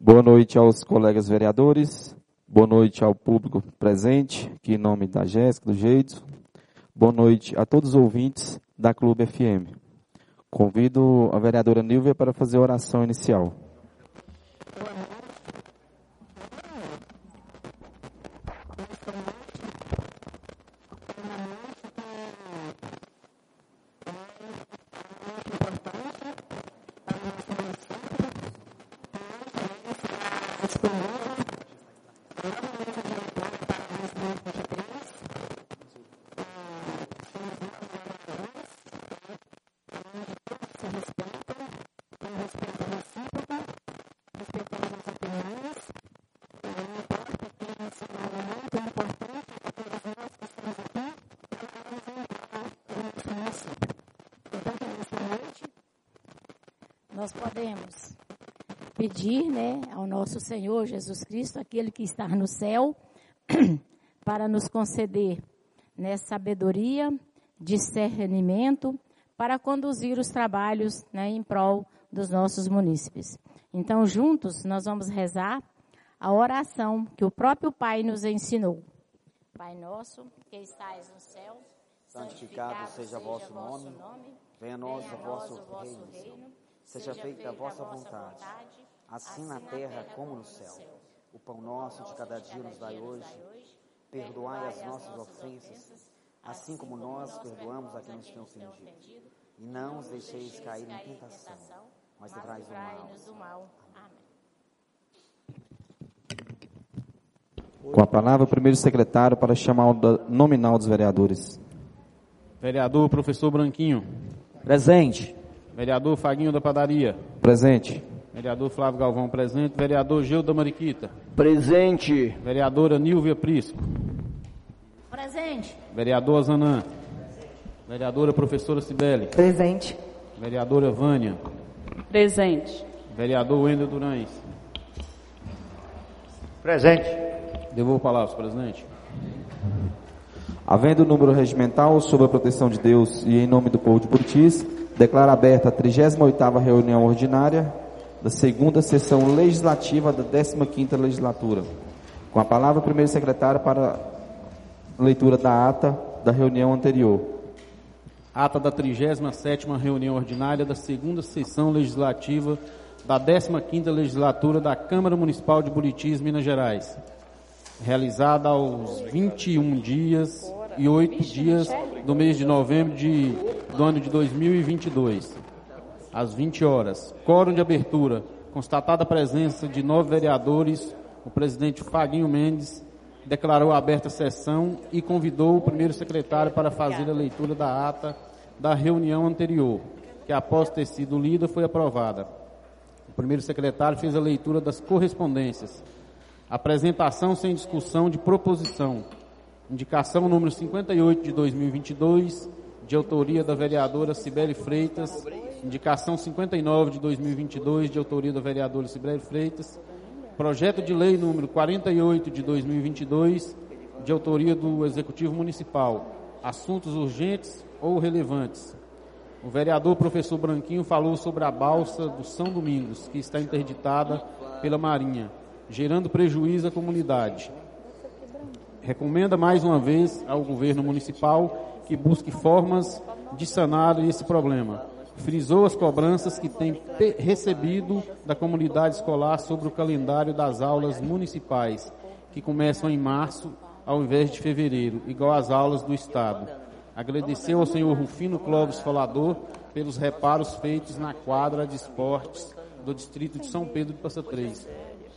Boa noite aos colegas vereadores, boa noite ao público presente, aqui em nome da Jéssica, do Jeito. Boa noite a todos os ouvintes da Clube FM. Convido a vereadora Nilvia para fazer a oração inicial. Nós podemos pedir, ao nosso Senhor Jesus Cristo, aquele que está no céu, para nos conceder sabedoria, discernimento, para conduzir os trabalhos em prol dos nossos munícipes. Então, juntos, nós vamos rezar a oração que o próprio Pai nos ensinou. Pai nosso, que estais no céu, santificado seja o vosso nome, venha a nós o vosso reino. Seja feita a vossa vontade, assim na terra como no céu. O pão nosso de cada dia nos dai hoje. Perdoai as nossas ofensas, assim como nós perdoamos a quem nos tem ofendido. E não os deixeis cair em tentação, mas livrai-nos do mal. Amém. Com a palavra, o primeiro secretário para chamar o nominal dos vereadores. Vereador Professor Branquinho. Presente. Vereador Faguinho da Padaria. Presente. Vereador Flávio Galvão, presente. Vereador Gilda Mariquita. Presente. Vereadora Nilvia Prisco. Presente. Vereador Zanã. Vereadora Professora Cibele. Presente. Vereadora Vânia. Presente. Vereador Wendel Durães. Presente. Devolvo a palavra, presidente. Havendo o número regimental sob a proteção de Deus e em nome do povo de Buritis, declaro aberta a 38ª reunião ordinária da segunda sessão legislativa da 15ª legislatura. Com a palavra, o primeiro secretário para leitura da ata da reunião anterior. Ata da 37ª reunião ordinária da segunda sessão legislativa da 15ª legislatura da Câmara Municipal de Buritis, Minas Gerais. Realizada aos 21 dias e 8 dias do mês de novembro do ano de 2022. Às 20 horas. Quórum de abertura. Constatada a presença de 9 vereadores, o presidente Faguinho Mendes declarou aberta a sessão e convidou o primeiro secretário para fazer a leitura da ata da reunião anterior, que após ter sido lida foi aprovada. O primeiro secretário fez a leitura das correspondências. Apresentação sem discussão de proposição. Indicação número 58 de 2022, de autoria da vereadora Cibele Freitas. Indicação 59 de 2022, de autoria da vereadora Cibele Freitas. Projeto de lei número 48 de 2022, de autoria do Executivo Municipal. Assuntos urgentes ou relevantes. O vereador professor Branquinho falou sobre a balsa do São Domingos, que está interditada pela Marinha, gerando prejuízo à comunidade. Recomenda mais uma vez ao governo municipal que busque formas de sanar esse problema. Frisou as cobranças que tem recebido da comunidade escolar sobre o calendário das aulas municipais, que começam em março ao invés de fevereiro, igual às aulas do Estado. Agradeceu ao senhor Rufino Clóvis Falador pelos reparos feitos na quadra de esportes do distrito de São Pedro de Passa Três.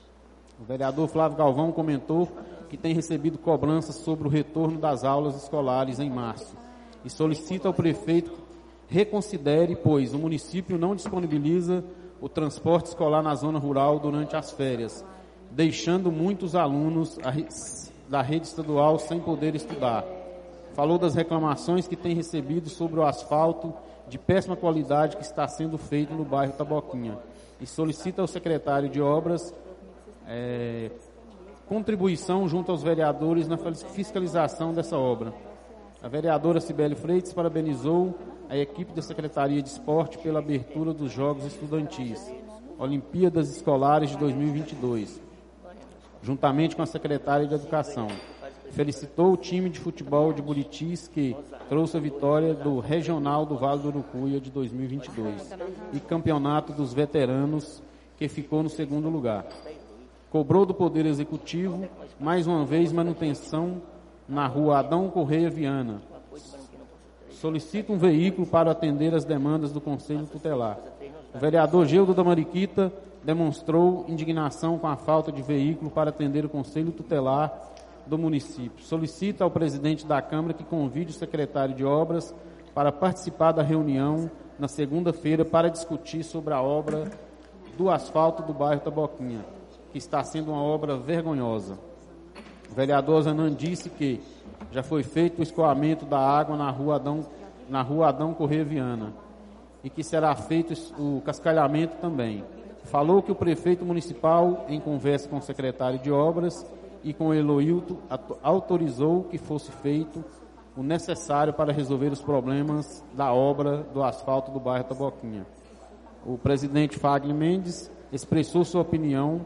O vereador Flávio Galvão comentou que tem recebido cobranças sobre o retorno das aulas escolares em março e solicita ao prefeito reconsidere, pois o município não disponibiliza o transporte escolar na zona rural durante as férias, deixando muitos alunos da rede estadual sem poder estudar. Falou das reclamações que tem recebido sobre o asfalto de péssima qualidade que está sendo feito no bairro Taboquinha e solicita ao secretário de Obras contribuição junto aos vereadores na fiscalização dessa obra. A vereadora Cibele Freitas parabenizou a equipe da Secretaria de Esporte pela abertura dos Jogos Estudantis. Olimpíadas Escolares de 2022, juntamente com a secretária de Educação. Felicitou o time de futebol de Buritis, que trouxe a vitória do Regional do Vale do Urucuia de 2022 e Campeonato dos Veteranos, que ficou no segundo lugar. Cobrou do Poder Executivo, mais uma vez, manutenção na rua Adão Correia Viana. Solicita um veículo para atender as demandas do Conselho Tutelar. O vereador Geudo da Mariquita demonstrou indignação com a falta de veículo para atender o Conselho Tutelar do município. Solicita ao presidente da Câmara que convide o secretário de Obras para participar da reunião na segunda-feira para discutir sobre a obra do asfalto do bairro Taboquinha, que está sendo uma obra vergonhosa. O vereador Zanan disse que já foi feito o escoamento da água na rua Adão Correia Viana e que será feito o cascalhamento também. Falou que o prefeito municipal, em conversa com o secretário de Obras e com o Eloilton, autorizou que fosse feito o necessário para resolver os problemas da obra do asfalto do bairro Taboquinha. O presidente Fagner Mendes expressou sua opinião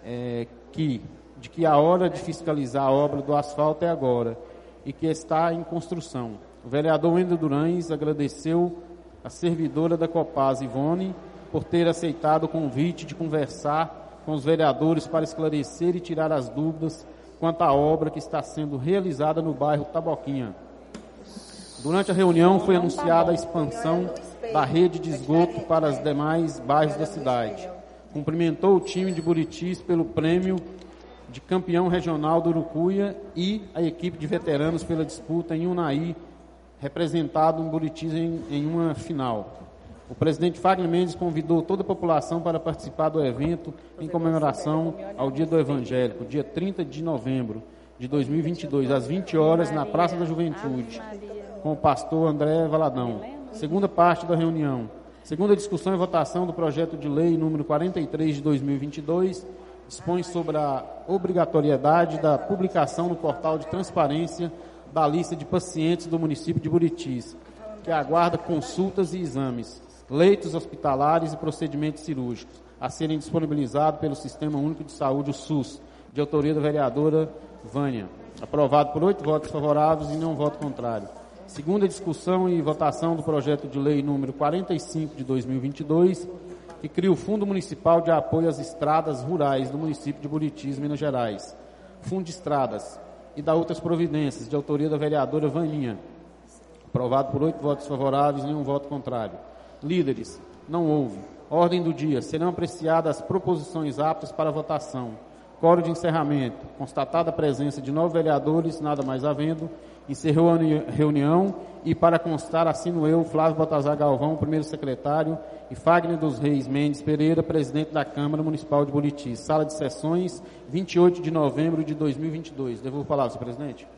de que a hora de fiscalizar a obra do asfalto é agora e que está em construção. O vereador Wendel Durães agradeceu a servidora da Copasa, Ivone, por ter aceitado o convite de conversar com os vereadores para esclarecer e tirar as dúvidas quanto à obra que está sendo realizada no bairro Taboquinha. Durante a reunião foi anunciada a expansão da rede de esgoto para os demais bairros da cidade. Cumprimentou o time de Buritis pelo prêmio de campeão regional do Urucuia e a equipe de veteranos pela disputa em Unai, representado em Buritis em uma final. O presidente Fagner Mendes convidou toda a população para participar do evento em comemoração ao Dia do Evangélico, dia 30 de novembro de 2022, às 20 horas, na Praça da Juventude, com o pastor André Valadão. Segunda parte da reunião. Segunda discussão e votação do projeto de lei número 43 de 2022, dispõe sobre a obrigatoriedade da publicação no portal de transparência da lista de pacientes do município de Buritis, que aguarda consultas e exames, leitos hospitalares e procedimentos cirúrgicos, a serem disponibilizados pelo Sistema Único de Saúde, o SUS, de autoria da vereadora Vânia. Aprovado por 8 votos favoráveis e nenhum voto contrário. Segunda discussão e votação do projeto de lei número 45 de 2022, que cria o Fundo Municipal de Apoio às Estradas Rurais do município de Buritis, Minas Gerais. Fundo de Estradas e da outras providências, de autoria da vereadora Vaninha. Aprovado por 8 votos favoráveis e nenhum voto contrário. Líderes, não houve. Ordem do dia, serão apreciadas as proposições aptas para votação. Quórum de encerramento, constatada a presença de 9 vereadores, nada mais havendo, encerrou a reunião e, para constar, assino eu, Flávio Baltazar Galvão, primeiro secretário, e Fagner dos Reis Mendes Pereira, presidente da Câmara Municipal de Buritis. Sala de sessões, 28 de novembro de 2022. Devolvo a palavra, senhor presidente.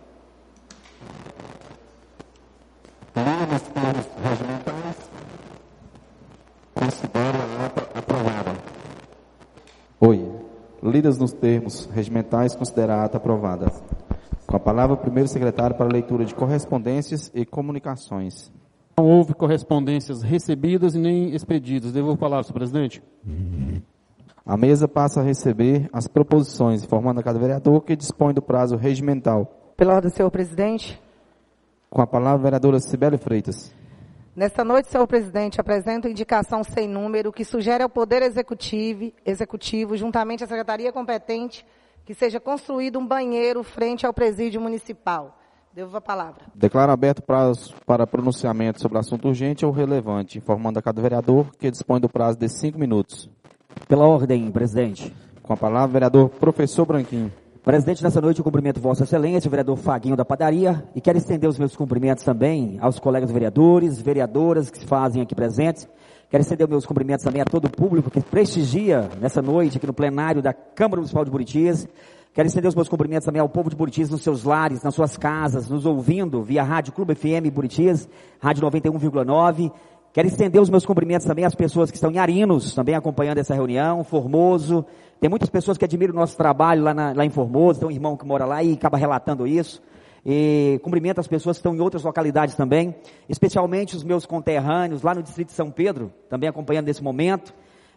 Considero a ata aprovada. Oi. Lidas nos termos regimentais, considera a ata aprovada. Com a palavra, o primeiro secretário para a leitura de correspondências e comunicações. Não houve correspondências recebidas e nem expedidas. Devolvo a palavra, senhor presidente. A mesa passa a receber as proposições, informando a cada vereador que dispõe do prazo regimental. Pela ordem, senhor presidente. Com a palavra, a vereadora Cibele Freitas. Nesta noite, senhor presidente, apresento indicação sem número que sugere ao Poder Executivo, juntamente à Secretaria competente, que seja construído um banheiro frente ao presídio municipal. Devolvo a palavra. Declaro aberto prazo para pronunciamento sobre assunto urgente ou relevante, informando a cada vereador que dispõe do prazo de 5 minutos. Pela ordem, presidente. Com a palavra, vereador Professor Branquinho. Presidente, nessa noite eu cumprimento Vossa Excelência, o vereador Faguinho da Padaria, e quero estender os meus cumprimentos também aos colegas vereadores, vereadoras que se fazem aqui presentes. Quero estender os meus cumprimentos também a todo o público que prestigia nessa noite aqui no plenário da Câmara Municipal de Buritis. Quero estender os meus cumprimentos também ao povo de Buritis nos seus lares, nas suas casas, nos ouvindo via Rádio Clube FM Buritis, Rádio 91,9. Quero estender os meus cumprimentos também às pessoas que estão em Arinos, também acompanhando essa reunião, Formoso. Tem muitas pessoas que admiram o nosso trabalho lá em Formoso, tem um irmão que mora lá e acaba relatando isso. E cumprimento as pessoas que estão em outras localidades também, especialmente os meus conterrâneos lá no distrito de São Pedro, também acompanhando nesse momento.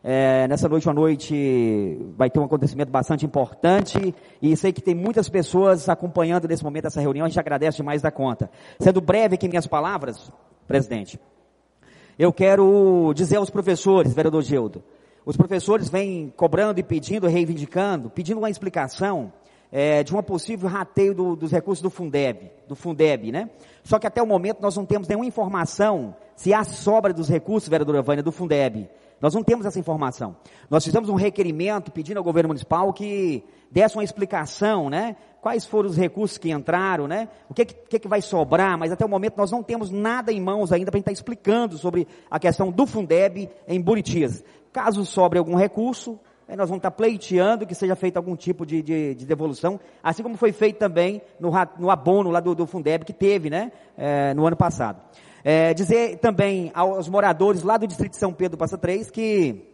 Nessa noite, uma noite, vai ter um acontecimento bastante importante e sei que tem muitas pessoas acompanhando nesse momento essa reunião, a gente agradece demais da conta. Sendo breve aqui minhas palavras, presidente, eu quero dizer aos professores, vereador Geudo, os professores vêm cobrando e pedindo, reivindicando, pedindo uma explicação de um possível rateio dos recursos do Fundeb, né? Só que até o momento nós não temos nenhuma informação se há sobra dos recursos, vereadora Vânia, do Fundeb. Nós não temos essa informação. Nós fizemos um requerimento pedindo ao governo municipal que desse uma explicação, né? Quais foram os recursos que entraram, né? O que vai sobrar, mas até o momento nós não temos nada em mãos ainda para a gente estar explicando sobre a questão do Fundeb em Buritis. Caso sobre algum recurso, nós vamos estar pleiteando que seja feito algum tipo de devolução, assim como foi feito também no abono lá do Fundeb que teve, né? No ano passado. Dizer também aos moradores lá do distrito de São Pedro do Passa Três que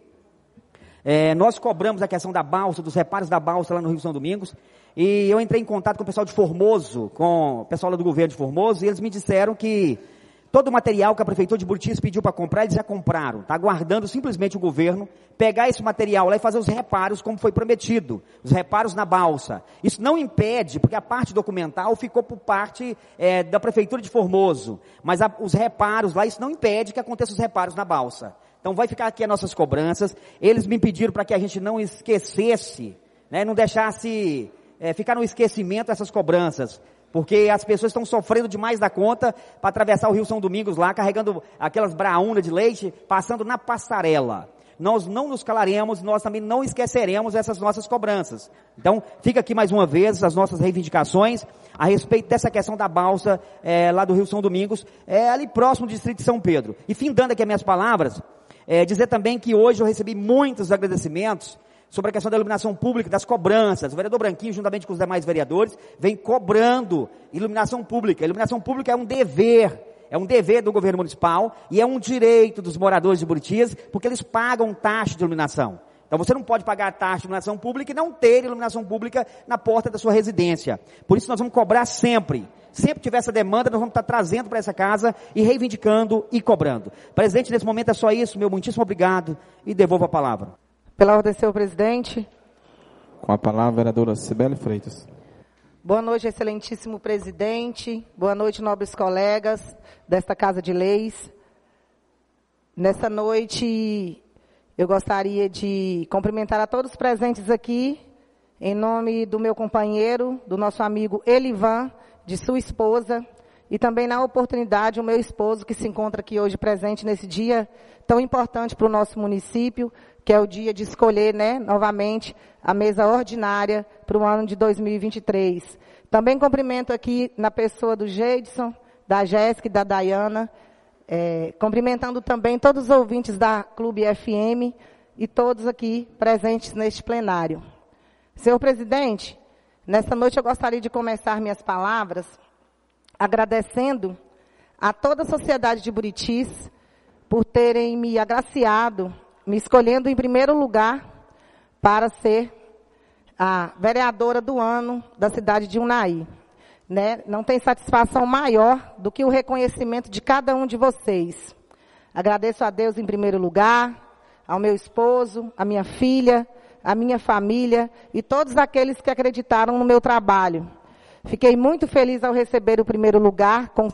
nós cobramos a questão da balsa, dos reparos da balsa lá no Rio São Domingos, e eu entrei em contato com o pessoal de Formoso, com o pessoal lá do governo de Formoso, e eles me disseram que todo o material que a prefeitura de Buritis pediu para comprar, eles já compraram. Está aguardando simplesmente o governo pegar esse material lá e fazer os reparos como foi prometido. Os reparos na balsa. Isso não impede, porque a parte documental ficou por parte da prefeitura de Formoso. Mas os reparos lá, isso não impede que aconteçam os reparos na balsa. Então vai ficar aqui as nossas cobranças. Eles me pediram para que a gente não esquecesse, né, não deixasse ficar no esquecimento essas cobranças. Porque as pessoas estão sofrendo demais da conta para atravessar o Rio São Domingos lá, carregando aquelas braúnas de leite, passando na passarela. Nós não nos calaremos, nós também não esqueceremos essas nossas cobranças. Então, fica aqui mais uma vez as nossas reivindicações a respeito dessa questão da balsa lá do Rio São Domingos, ali próximo do distrito de São Pedro. E findando aqui as minhas palavras, dizer também que hoje eu recebi muitos agradecimentos sobre a questão da iluminação pública, das cobranças. O vereador Branquinho, juntamente com os demais vereadores, vem cobrando iluminação pública. A iluminação pública é um dever do governo municipal e é um direito dos moradores de Buritis, porque eles pagam taxa de iluminação. Então você não pode pagar taxa de iluminação pública e não ter iluminação pública na porta da sua residência. Por isso nós vamos cobrar sempre. Sempre tiver essa demanda, nós vamos estar trazendo para essa casa e reivindicando e cobrando. Presidente, nesse momento é só isso. Meu muitíssimo obrigado e devolvo a palavra. Pela ordem, senhor presidente. Com a palavra, a vereadora Cibele Freitas. Boa noite, excelentíssimo presidente. Boa noite, nobres colegas desta Casa de Leis. Nessa noite, eu gostaria de cumprimentar a todos os presentes aqui, em nome do meu companheiro, do nosso amigo Elivan, de sua esposa, e também na oportunidade o meu esposo, que se encontra aqui hoje presente nesse dia tão importante para o nosso município, que é o dia de escolher, né, novamente, a mesa ordinária para o ano de 2023. Também cumprimento aqui na pessoa do Geidson, da Jéssica e da Dayana, cumprimentando também todos os ouvintes da Clube FM e todos aqui presentes neste plenário. Senhor presidente, nessa noite eu gostaria de começar minhas palavras agradecendo a toda a sociedade de Buritis por terem me agraciado, me escolhendo em primeiro lugar para ser a vereadora do ano da cidade de Unai. Né? Não tem satisfação maior do que o reconhecimento de cada um de vocês. Agradeço a Deus em primeiro lugar, ao meu esposo, à minha filha, à minha família e todos aqueles que acreditaram no meu trabalho. Fiquei muito feliz ao receber o primeiro lugar, com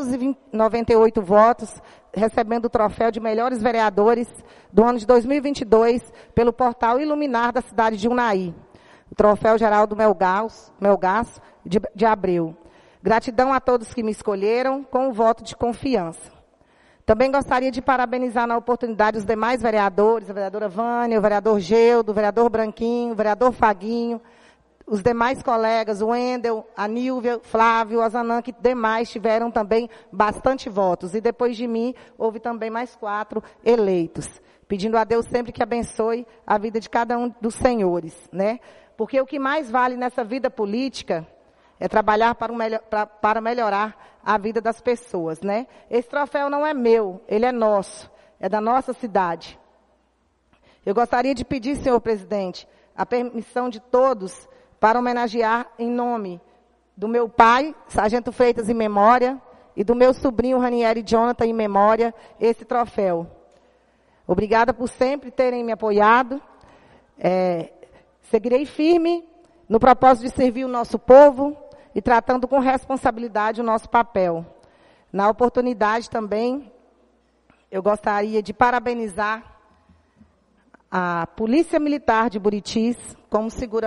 298 votos, recebendo o troféu de melhores vereadores do ano de 2022 pelo portal Iluminar da cidade de Unai. O troféu Geraldo Melgaço de Abreu. Gratidão a todos que me escolheram com o voto de confiança. Também gostaria de parabenizar na oportunidade os demais vereadores, a vereadora Vânia, o vereador Geudo, o vereador Branquinho, o vereador Faguinho, os demais colegas, o Wendel, a Nílvia, Flávio, a Zanã, que demais tiveram também bastante votos. E depois de mim, houve também mais 4 eleitos. Pedindo a Deus sempre que abençoe a vida de cada um dos senhores, né? Porque o que mais vale nessa vida política é trabalhar para melhorar a vida das pessoas, né? Esse troféu não é meu, ele é nosso, é da nossa cidade. Eu gostaria de pedir, senhor presidente, a permissão de todos para homenagear em nome do meu pai, Sargento Freitas em memória, e do meu sobrinho Ranieri Jonathan em memória, esse troféu. Obrigada por sempre terem me apoiado. Seguirei firme no propósito de servir o nosso povo e tratando com responsabilidade o nosso papel. Na oportunidade também, eu gostaria de parabenizar a Polícia Militar de Buritis, como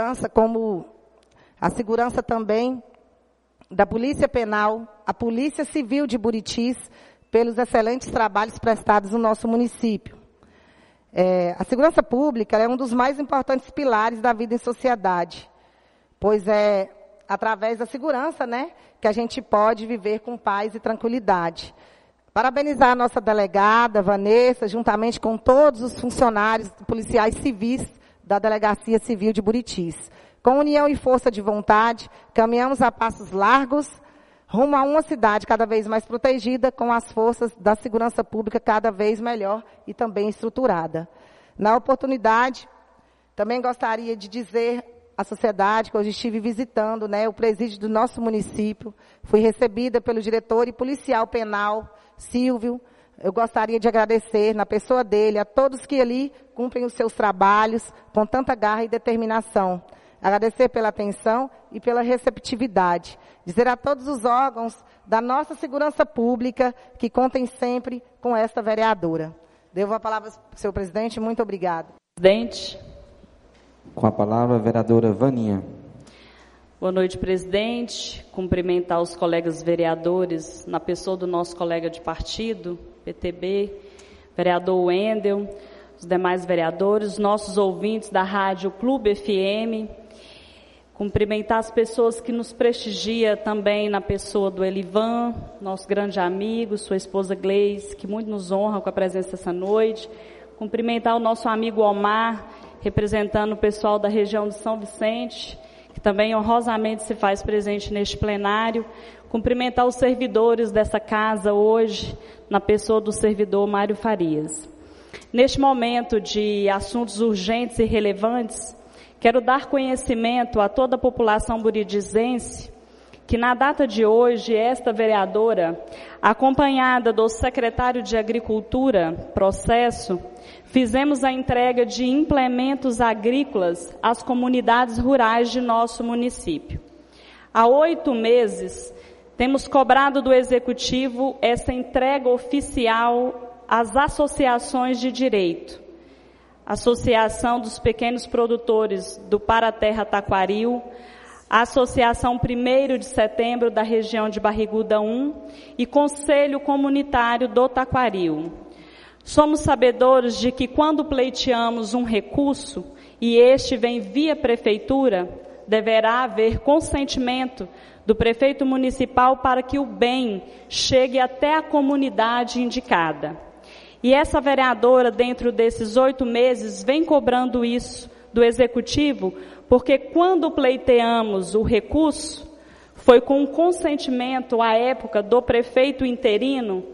a segurança também da Polícia Penal, a Polícia Civil de Buritis, pelos excelentes trabalhos prestados no nosso município. A segurança pública é um dos mais importantes pilares da vida em sociedade, pois é através da segurança, né, que a gente pode viver com paz e tranquilidade. Parabenizar a nossa delegada, Vanessa, juntamente com todos os funcionários policiais civis da Delegacia Civil de Buritis. Com união e força de vontade, caminhamos a passos largos, rumo a uma cidade cada vez mais protegida, com as forças da segurança pública cada vez melhor e também estruturada. Na oportunidade, também gostaria de dizer à sociedade que hoje estive visitando, né, o presídio do nosso município. Fui recebida pelo diretor e policial penal, Silvio. Eu gostaria de agradecer, na pessoa dele, a todos que ali cumprem os seus trabalhos com tanta garra e determinação. Agradecer pela atenção e pela receptividade. Dizer a todos os órgãos da nossa segurança pública que contem sempre com esta vereadora. Devo a palavra ao senhor presidente. Muito obrigado. Presidente. Com a palavra, a vereadora Vaninha. Boa noite, presidente. Cumprimentar os colegas vereadores, na pessoa do nosso colega de partido, PTB, vereador Wendel, os demais vereadores, nossos ouvintes da Rádio Clube FM. Cumprimentar as pessoas que nos prestigiam também na pessoa do Elivan, nosso grande amigo, sua esposa Gleice, que muito nos honra com a presença essa noite. Cumprimentar o nosso amigo Omar, representando o pessoal da região de São Vicente, que também honrosamente se faz presente neste plenário. Cumprimentar os servidores dessa casa hoje, na pessoa do servidor Mário Farias. Neste momento de assuntos urgentes e relevantes, quero dar conhecimento a toda a população buridizense que na data de hoje, esta vereadora, acompanhada do secretário de Agricultura, Processo, fizemos a entrega de implementos agrícolas às comunidades rurais de nosso município. Há 8 meses, temos cobrado do Executivo essa entrega oficial às associações de direito. Associação dos Pequenos Produtores do Paraterra Taquaril, a Associação 1º de Setembro da região de Barriguda 1 e Conselho Comunitário do Taquaril. Somos sabedores de que quando pleiteamos um recurso e este vem via prefeitura, deverá haver consentimento do prefeito municipal para que o bem chegue até a comunidade indicada. E essa vereadora, dentro desses 8 meses, vem cobrando isso do Executivo, porque quando pleiteamos o recurso, foi com o consentimento, à época, do prefeito interino,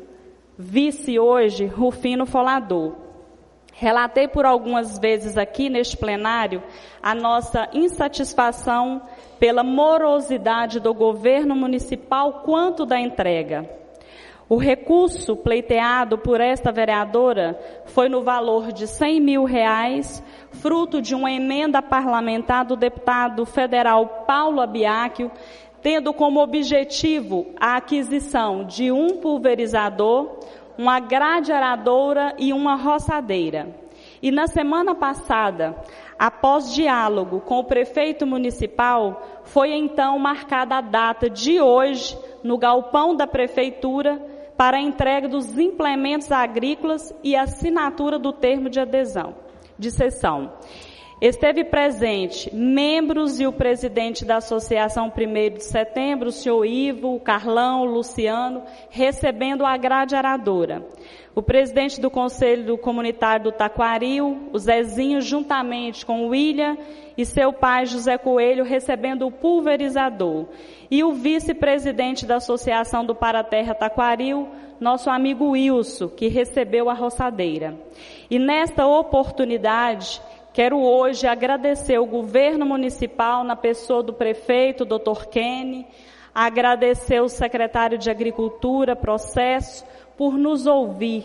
vice hoje, Rufino Folador. Relatei por algumas vezes aqui neste plenário a nossa insatisfação pela morosidade do governo municipal quanto da entrega. O recurso pleiteado por esta vereadora foi no valor de R$100 mil, fruto de uma emenda parlamentar do deputado federal Paulo Abiacchio, tendo como objetivo a aquisição de um pulverizador, uma grade aradora e uma roçadeira. E na semana passada, após diálogo com o prefeito municipal, foi então marcada a data de hoje, no galpão da prefeitura, para a entrega dos implementos agrícolas e assinatura do termo de adesão, de cessão. Esteve presente membros e o presidente da Associação 1º de Setembro, o senhor Ivo, o Carlão, o Luciano, recebendo a grade aradora. O presidente do Conselho Comunitário do Taquaril, o Zezinho, juntamente com o William e seu pai, José Coelho, recebendo o pulverizador. E o vice-presidente da Associação do Paraterra Taquaril, nosso amigo Wilson, que recebeu a roçadeira. E nesta oportunidade, quero hoje agradecer o governo municipal, na pessoa do prefeito, Dr. Kenny, agradecer o secretário de Agricultura, Processo, por nos ouvir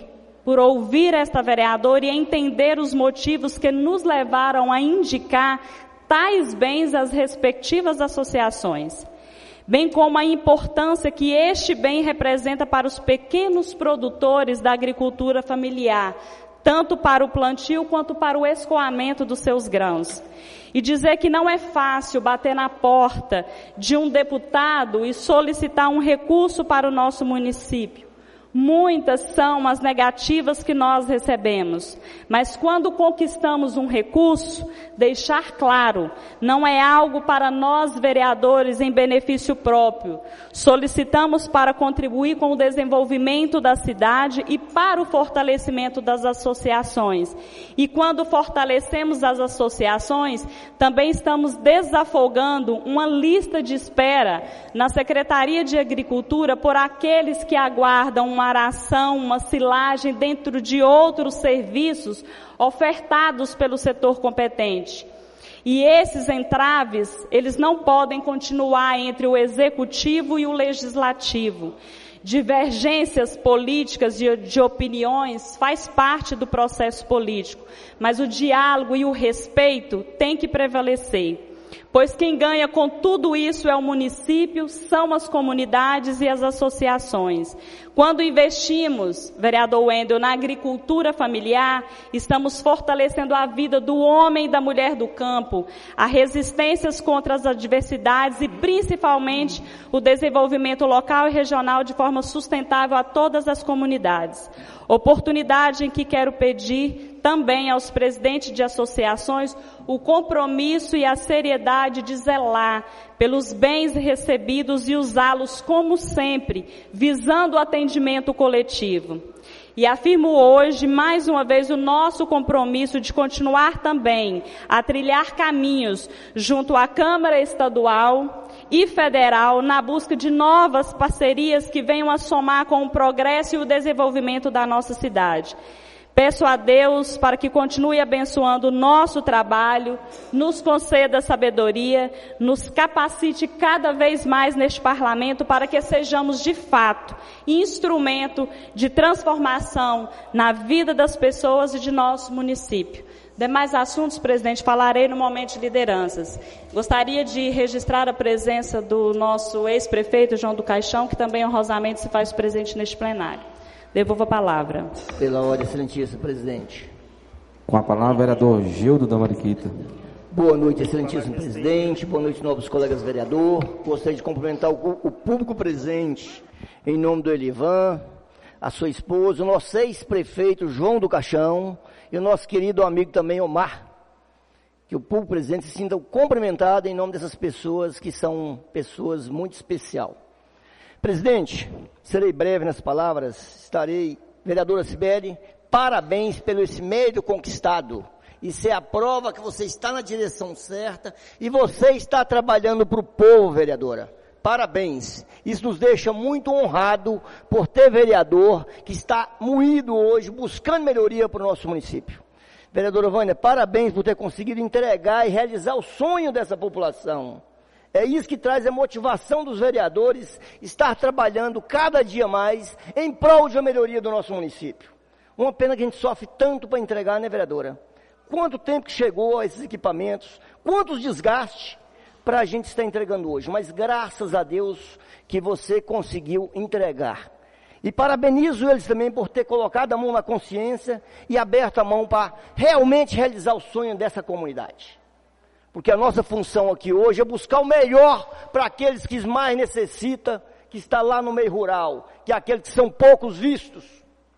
por ouvir esta vereadora e entender os motivos que nos levaram a indicar tais bens às respectivas associações, bem como a importância que este bem representa para os pequenos produtores da agricultura familiar, tanto para o plantio quanto para o escoamento dos seus grãos. E dizer que não é fácil bater na porta de um deputado e solicitar um recurso para o nosso município. Muitas são as negativas que nós recebemos, mas quando conquistamos um recurso, deixar claro, não é algo para nós vereadores em benefício próprio. Solicitamos para contribuir com o desenvolvimento da cidade e para o fortalecimento das associações. E quando fortalecemos as associações, também estamos desafogando uma lista de espera na Secretaria de Agricultura por aqueles que aguardam uma aração, uma silagem dentro de outros serviços ofertados pelo setor competente. E esses entraves, eles não podem continuar entre o executivo e o legislativo. Divergências políticas e de opiniões faz parte do processo político, mas o diálogo e o respeito têm que prevalecer. Pois quem ganha com tudo isso é o município, são as comunidades e as associações. Quando investimos, vereador Wendel, na agricultura familiar, estamos fortalecendo a vida do homem e da mulher do campo, as resistências contra as adversidades e principalmente o desenvolvimento local e regional de forma sustentável a todas as comunidades. Oportunidade em que quero pedir também aos presidentes de associações o compromisso e a seriedade de zelar pelos bens recebidos e usá-los como sempre, visando o atendimento coletivo. E afirmo hoje, mais uma vez, o nosso compromisso de continuar também a trilhar caminhos junto à Câmara Estadual e Federal na busca de novas parcerias que venham a somar com o progresso e o desenvolvimento da nossa cidade. Peço a Deus para que continue abençoando o nosso trabalho, nos conceda sabedoria, nos capacite cada vez mais neste parlamento para que sejamos de fato instrumento de transformação na vida das pessoas e de nosso município. Demais assuntos, presidente, falarei no momento de lideranças. Gostaria de registrar a presença do nosso ex-prefeito João do Caixão, que também honrosamente se faz presente neste plenário. Devolvo a palavra. Pela ordem, excelentíssimo presidente. Com a palavra, vereador Gildo da Mariquita. Boa noite, excelentíssimo presidente. Boa noite, novos colegas vereador. Gostaria de cumprimentar o público presente, em nome do Elivan, a sua esposa, o nosso ex-prefeito João do Caixão e o nosso querido amigo também Omar. Que o público presente se sinta cumprimentado em nome dessas pessoas que são pessoas muito especiais. Presidente, serei breve nas palavras, vereadora Sibeli, parabéns pelo esse mérito conquistado. Isso é a prova que você está na direção certa e você está trabalhando para o povo, vereadora. Parabéns. Isso nos deixa muito honrado por ter vereador que está moído hoje, buscando melhoria para o nosso município. Vereadora Vânia, parabéns por ter conseguido entregar e realizar o sonho dessa população. É isso que traz a motivação dos vereadores, estar trabalhando cada dia mais em prol de uma melhoria do nosso município. Uma pena que a gente sofre tanto para entregar, né, vereadora? Quanto tempo que chegou a esses equipamentos, quantos desgastes para a gente estar entregando hoje, mas graças a Deus que você conseguiu entregar. E parabenizo eles também por ter colocado a mão na consciência e aberto a mão para realmente realizar o sonho dessa comunidade. Porque a nossa função aqui hoje é buscar o melhor para aqueles que mais necessitam, que está lá no meio rural, que é aqueles que são poucos vistos.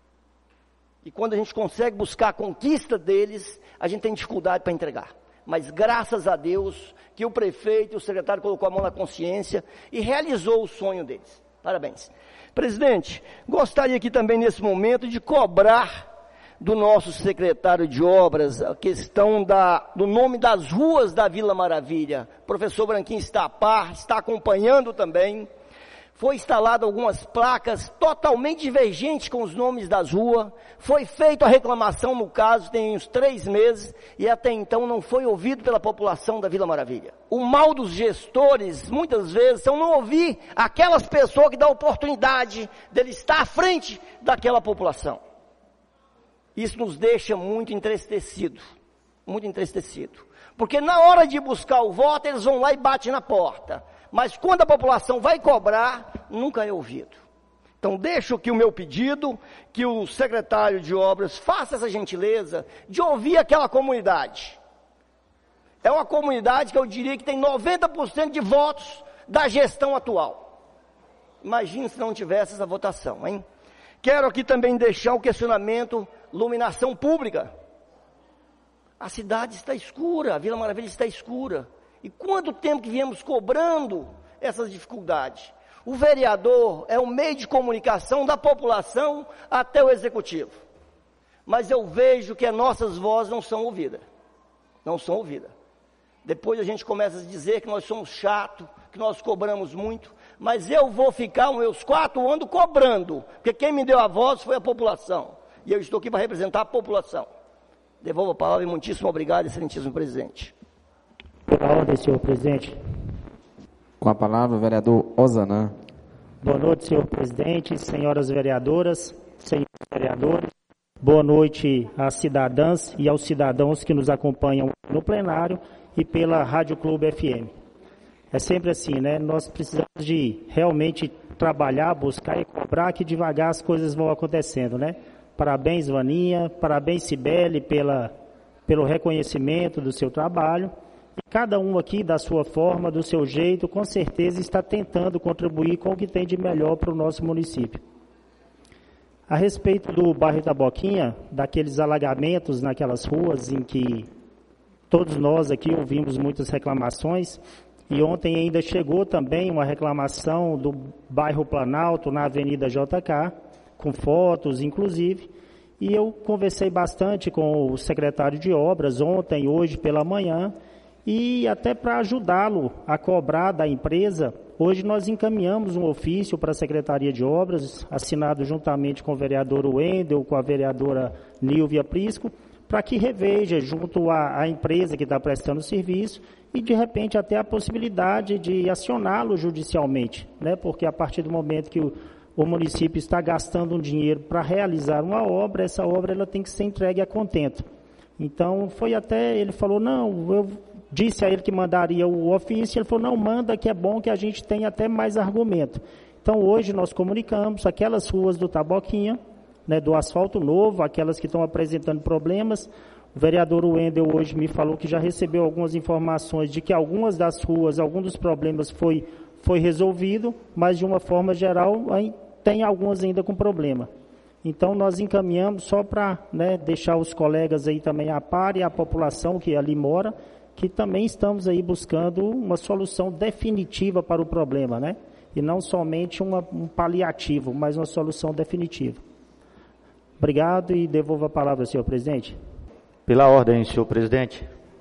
E quando a gente consegue buscar a conquista deles, a gente tem dificuldade para entregar. Mas graças a Deus que o prefeito e o secretário colocou a mão na consciência e realizou o sonho deles. Parabéns. Presidente, gostaria aqui também nesse momento de cobrar do nosso secretário de obras a questão do nome das ruas da Vila Maravilha. O professor Branquinho está a par, está acompanhando também. Foi instalado algumas placas totalmente divergentes com os nomes das ruas. Foi feita a reclamação no caso, tem uns 3 meses, e até então não foi ouvido pela população da Vila Maravilha. O mal dos gestores, muitas vezes, são não ouvir aquelas pessoas que dão oportunidade dele estar à frente daquela população. Isso nos deixa muito entristecido. Muito entristecido. Porque na hora de buscar o voto, eles vão lá e batem na porta. Mas quando a população vai cobrar, nunca é ouvido. Então deixo aqui o meu pedido, que o secretário de obras faça essa gentileza de ouvir aquela comunidade. É uma comunidade que eu diria que tem 90% de votos da gestão atual. Imagine se não tivesse essa votação, hein? Quero aqui também deixar o questionamento, iluminação pública. A cidade está escura, a Vila Maravilha está escura. E quanto tempo que viemos cobrando essas dificuldades? O vereador é um meio de comunicação da população até o executivo. Mas eu vejo que as nossas vozes não são ouvidas. Não são ouvidas. Depois a gente começa a dizer que nós somos chatos, que nós cobramos muito. Mas eu vou ficar os meus 4 anos cobrando. Porque quem me deu a voz foi a população. E eu estou aqui para representar a população. Devolvo a palavra e muitíssimo obrigado, excelentíssimo presidente. Pela ordem, senhor presidente. Com a palavra, o vereador Ozanam. Boa noite, senhor presidente, senhoras vereadoras, senhores vereadores. Boa noite às cidadãs e aos cidadãos que nos acompanham no plenário e pela Rádio Clube FM. É sempre assim, né? Nós precisamos de realmente trabalhar, buscar e cobrar, que devagar as coisas vão acontecendo, né? Parabéns, Vaninha, parabéns, Cibele, pelo reconhecimento do seu trabalho. E cada um aqui, da sua forma, do seu jeito, com certeza está tentando contribuir com o que tem de melhor para o nosso município. A respeito do bairro Itaboquinha, daqueles alagamentos naquelas ruas em que todos nós aqui ouvimos muitas reclamações, e ontem ainda chegou também uma reclamação do bairro Planalto, na Avenida JK, com fotos, inclusive, e eu conversei bastante com o secretário de obras ontem, hoje pela manhã, e até para ajudá-lo a cobrar da empresa, hoje nós encaminhamos um ofício para a Secretaria de Obras, assinado juntamente com o vereador Wendel, com a vereadora Nilvia Prisco, para que reveja junto à empresa que está prestando o serviço e, de repente, até a possibilidade de acioná-lo judicialmente, né? Porque a partir do momento que o município está gastando um dinheiro para realizar uma obra, essa obra ela tem que ser entregue a contento. Então, foi até, ele falou, não, eu disse a ele que mandaria o ofício, ele falou, não, manda, que é bom que a gente tenha até mais argumento. Então, hoje nós comunicamos aquelas ruas do Taboquinha, né, do asfalto novo, aquelas que estão apresentando problemas. O vereador Wendel hoje me falou que já recebeu algumas informações de que algumas das ruas, alguns dos problemas foi resolvido, mas de uma forma geral tem algumas ainda com problema. Então nós encaminhamos só para, né, deixar os colegas aí também a par e a população que ali mora, que também estamos aí buscando uma solução definitiva para o problema, né? E não somente um paliativo, mas uma solução definitiva. Obrigado e devolvo a palavra, senhor presidente. Pela ordem, senhor presidente.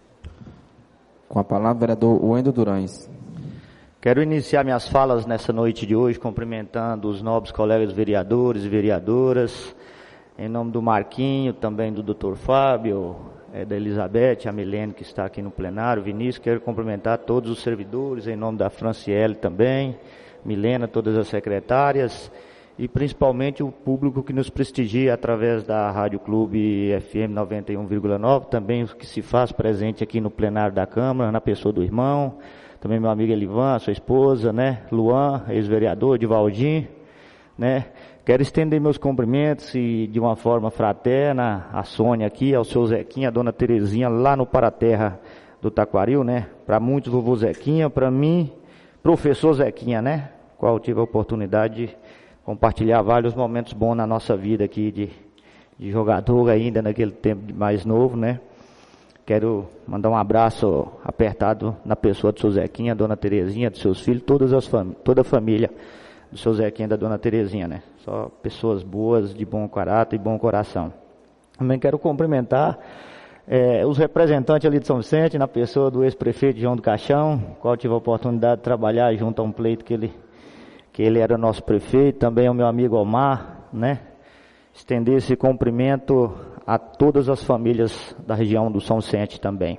Com a palavra, vereador Wendel Durães. Quero iniciar minhas falas nessa noite de hoje cumprimentando os nobres colegas vereadores e vereadoras, em nome do Marquinho, também do Dr. Fábio, da Elizabeth, a Milene que está aqui no plenário, Vinícius. Quero cumprimentar todos os servidores, em nome da Franciele também, Milena, todas as secretárias, e principalmente o público que nos prestigia através da Rádio Clube FM 91,9, também o que se faz presente aqui no plenário da Câmara, na pessoa do irmão, também meu amigo Elivan, sua esposa, né, Luan, ex-vereador, Divaldim, né. Quero estender meus cumprimentos e de uma forma fraterna a Sônia aqui, ao seu Zequinha, a dona Terezinha, lá no Paraterra do Taquaril, né, para muitos vovô Zequinha, para mim, professor Zequinha, né, qual tive a oportunidade de compartilhar vários momentos bons na nossa vida aqui de jogador ainda naquele tempo mais novo, né. Quero mandar um abraço apertado na pessoa do seu Zequinha, dona Terezinha, dos seus filhos, toda a família do seu Zequinha e da dona Terezinha, né. Só pessoas boas, de bom caráter e bom coração. Também quero cumprimentar os representantes ali de São Vicente, na pessoa do ex-prefeito João do Caixão, qual tive a oportunidade de trabalhar junto a um pleito que ele era nosso prefeito, também o meu amigo Omar, né? Estender esse cumprimento a todas as famílias da região do São Vicente também.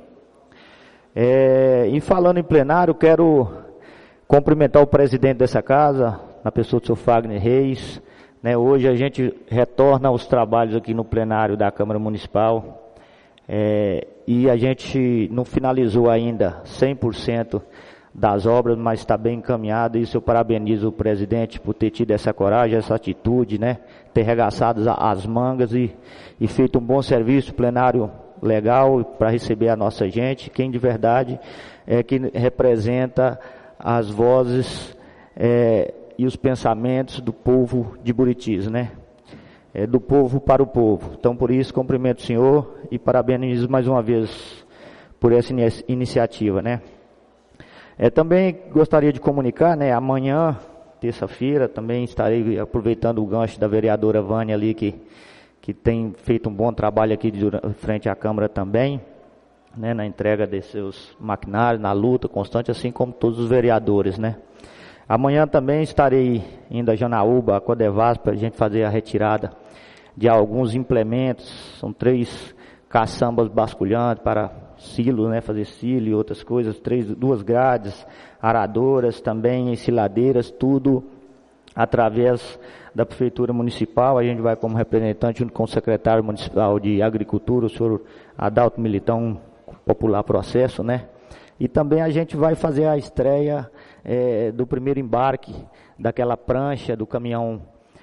E falando em plenário, quero cumprimentar o presidente dessa casa, na pessoa do seu Fagner Reis, né? Hoje a gente retorna aos trabalhos aqui no plenário da Câmara Municipal, e a gente não finalizou ainda 100% das obras, mas está bem encaminhado. Isso eu parabenizo o presidente por ter tido essa coragem, essa atitude, né? Ter arregaçado as mangas e feito um bom serviço, plenário legal para receber a nossa gente, quem de verdade que representa as vozes e os pensamentos do povo de Buritis, né? Do povo para o povo. Então, por isso, cumprimento o senhor e parabenizo mais uma vez por essa iniciativa, né? Também gostaria de comunicar, né? Amanhã, terça-feira, também estarei aproveitando o gancho da vereadora Vânia ali, que tem feito um bom trabalho aqui frente à Câmara também, né? Na entrega de seus maquinários, na luta constante, assim como todos os vereadores, né? Amanhã também estarei indo a Janaúba, a Codevasp, para a gente fazer a retirada de alguns implementos. São 3 caçambas basculhantes para silo, né? Fazer silo e outras coisas. 2 grades, aradoras, também ensiladeiras, tudo através da Prefeitura Municipal. A gente vai como representante junto com o secretário municipal de Agricultura, o senhor Adalto Militão, popular processo, né? E também a gente vai fazer a estreia do primeiro embarque daquela prancha do caminhão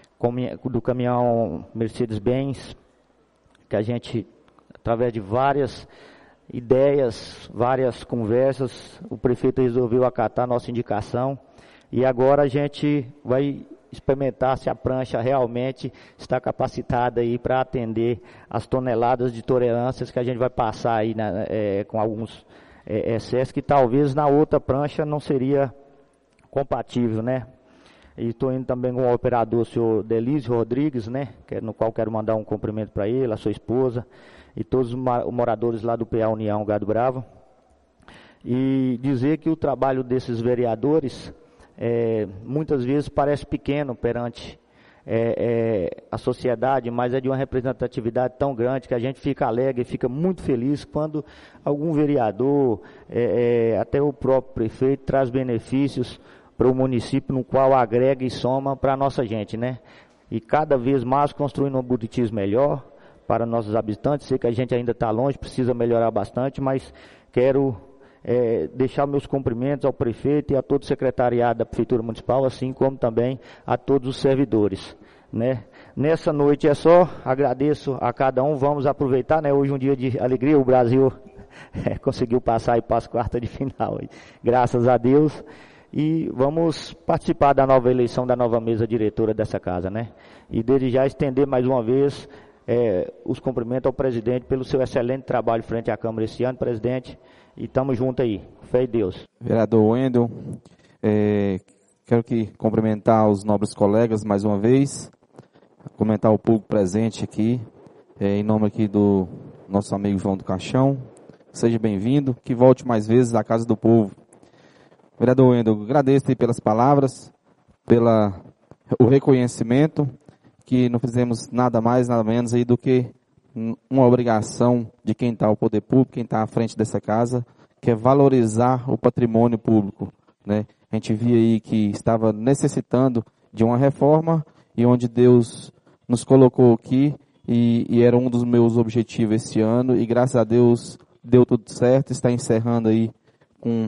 Mercedes-Benz, que a gente, através de várias ideias, várias conversas, o prefeito resolveu acatar a nossa indicação, e agora a gente vai experimentar se a prancha realmente está capacitada aí para atender as toneladas de tolerâncias que a gente vai passar aí com alguns excessos que talvez na outra prancha não seria compatível, né? E estou indo também com o operador, o senhor Delísio Rodrigues, né? No qual quero mandar um cumprimento para ele, a sua esposa e todos os moradores lá do PA União Gado Bravo. E dizer que o trabalho desses vereadores muitas vezes parece pequeno perante a sociedade, mas é de uma representatividade tão grande que a gente fica alegre e fica muito feliz quando algum vereador, até o próprio prefeito, traz benefícios para o município, no qual agrega e soma para a nossa gente, né? E cada vez mais construindo um Buritis melhor para nossos habitantes. Sei que a gente ainda está longe, precisa melhorar bastante, mas quero deixar meus cumprimentos ao prefeito e a todo o secretariado da Prefeitura Municipal, assim como também a todos os servidores, né? Nessa noite é só, agradeço a cada um, vamos aproveitar, né? Hoje um dia de alegria, o Brasil conseguiu passar e para as quartas de final, graças a Deus. E vamos participar da nova eleição da nova mesa diretora dessa casa, né? E desde já estender mais uma vez os cumprimentos ao presidente pelo seu excelente trabalho frente à Câmara esse ano, presidente. E estamos juntos aí, fé em Deus. Vereador Wendel, quero cumprimentar os nobres colegas mais uma vez, comentar o público presente aqui, em nome aqui do nosso amigo João do Caixão. Seja bem-vindo, que volte mais vezes à Casa do Povo. Vereador Wendel, agradeço aí pelas palavras, o reconhecimento, que não fizemos nada mais, nada menos aí do que uma obrigação de quem está ao poder público, quem está à frente dessa casa, que é valorizar o patrimônio público, né? A gente via aí que estava necessitando de uma reforma e onde Deus nos colocou aqui e era um dos meus objetivos esse ano e graças a Deus deu tudo certo, está encerrando aí com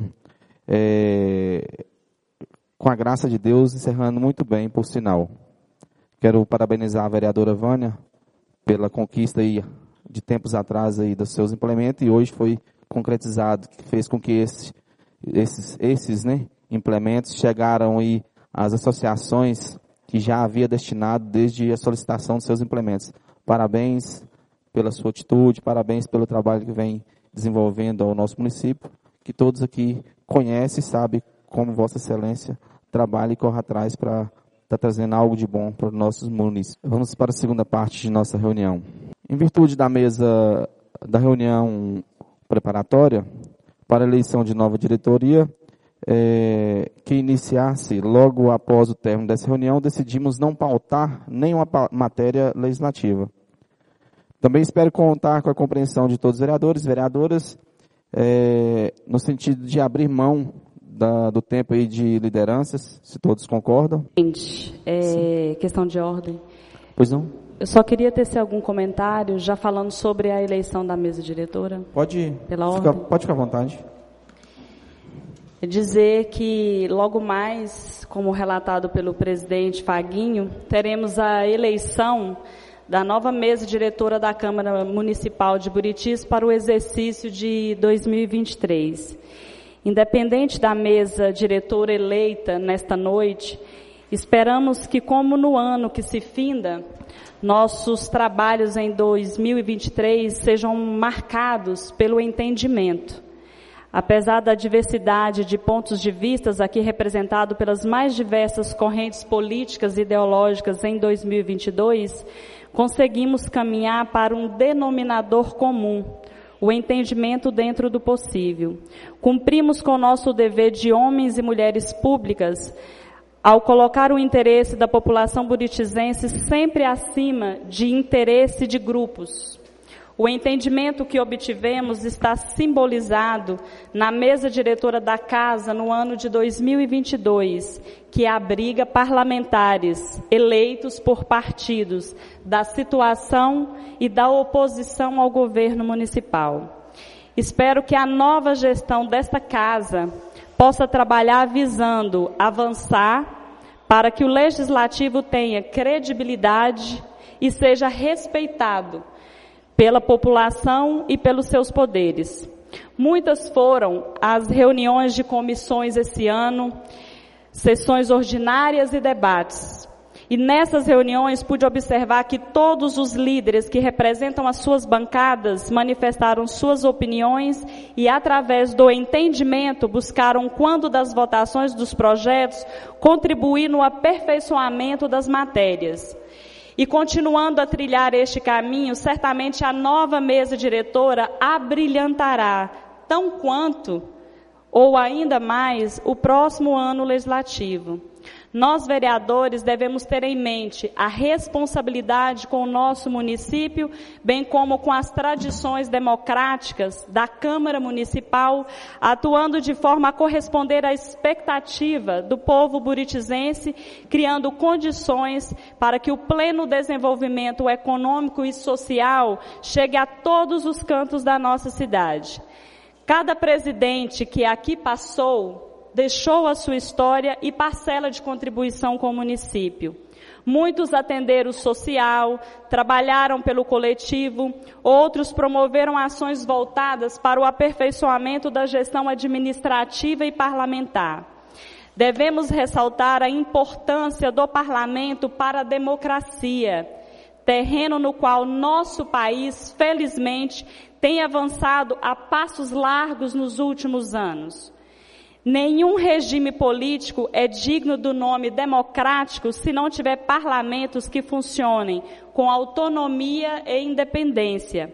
a graça de Deus, encerrando muito bem, por sinal. Quero parabenizar a vereadora Vânia pela conquista aí de tempos atrás aí dos seus implementos e hoje foi concretizado, que fez com que esses né, implementos chegaram aí às associações que já havia destinado desde a solicitação dos seus implementos. Parabéns pela sua atitude, parabéns pelo trabalho que vem desenvolvendo ao nosso município, que todos aqui conhecem e sabem como Vossa Excelência trabalha e corre atrás para estar trazendo algo de bom para os nossos municípios. Vamos para a segunda parte de nossa reunião. Em virtude da mesa da reunião preparatória para a eleição de nova diretoria, que iniciasse logo após o término dessa reunião, decidimos não pautar nenhuma matéria legislativa. Também espero contar com a compreensão de todos os vereadores e vereadoras, no sentido de abrir mão do tempo aí de lideranças, se todos concordam. Questão de ordem. Pois não? Eu só queria tecer algum comentário, já falando sobre a eleição da mesa diretora. Pode ficar à vontade. Dizer que logo mais, como relatado pelo presidente Faguinho, teremos a eleição da nova mesa diretora da Câmara Municipal de Buritis para o exercício de 2023. Independente da mesa diretora eleita nesta noite, esperamos que, como no ano que se finda, nossos trabalhos em 2023 sejam marcados pelo entendimento. Apesar da diversidade de pontos de vista aqui representado pelas mais diversas correntes políticas e ideológicas em 2022, conseguimos caminhar para um denominador comum, o entendimento dentro do possível. Cumprimos com o nosso dever de homens e mulheres públicas ao colocar o interesse da população buritizense sempre acima de interesse de grupos. O entendimento que obtivemos está simbolizado na mesa diretora da Casa no ano de 2022, que abriga parlamentares eleitos por partidos da situação e da oposição ao governo municipal. Espero que a nova gestão desta Casa possa trabalhar visando avançar para que o Legislativo tenha credibilidade e seja respeitado pela população e pelos seus poderes. Muitas foram as reuniões de comissões esse ano, sessões ordinárias e debates. E nessas reuniões pude observar que todos os líderes que representam as suas bancadas manifestaram suas opiniões e, através do entendimento, buscaram, quando das votações dos projetos, contribuir no aperfeiçoamento das matérias. E continuando a trilhar este caminho, certamente a nova mesa diretora abrilhantará, tão quanto, ou ainda mais, o próximo ano legislativo. Nós, vereadores, devemos ter em mente a responsabilidade com o nosso município, bem como com as tradições democráticas da Câmara Municipal, atuando de forma a corresponder à expectativa do povo buritizense, criando condições para que o pleno desenvolvimento econômico e social chegue a todos os cantos da nossa cidade. Cada presidente que aqui passou deixou a sua história e parcela de contribuição com o município. Muitos atenderam o social, trabalharam pelo coletivo, outros promoveram ações voltadas para o aperfeiçoamento da gestão administrativa e parlamentar. Devemos ressaltar a importância do parlamento para a democracia, terreno no qual nosso país, felizmente, tem avançado a passos largos nos últimos anos. Nenhum regime político é digno do nome democrático se não tiver parlamentos que funcionem com autonomia e independência.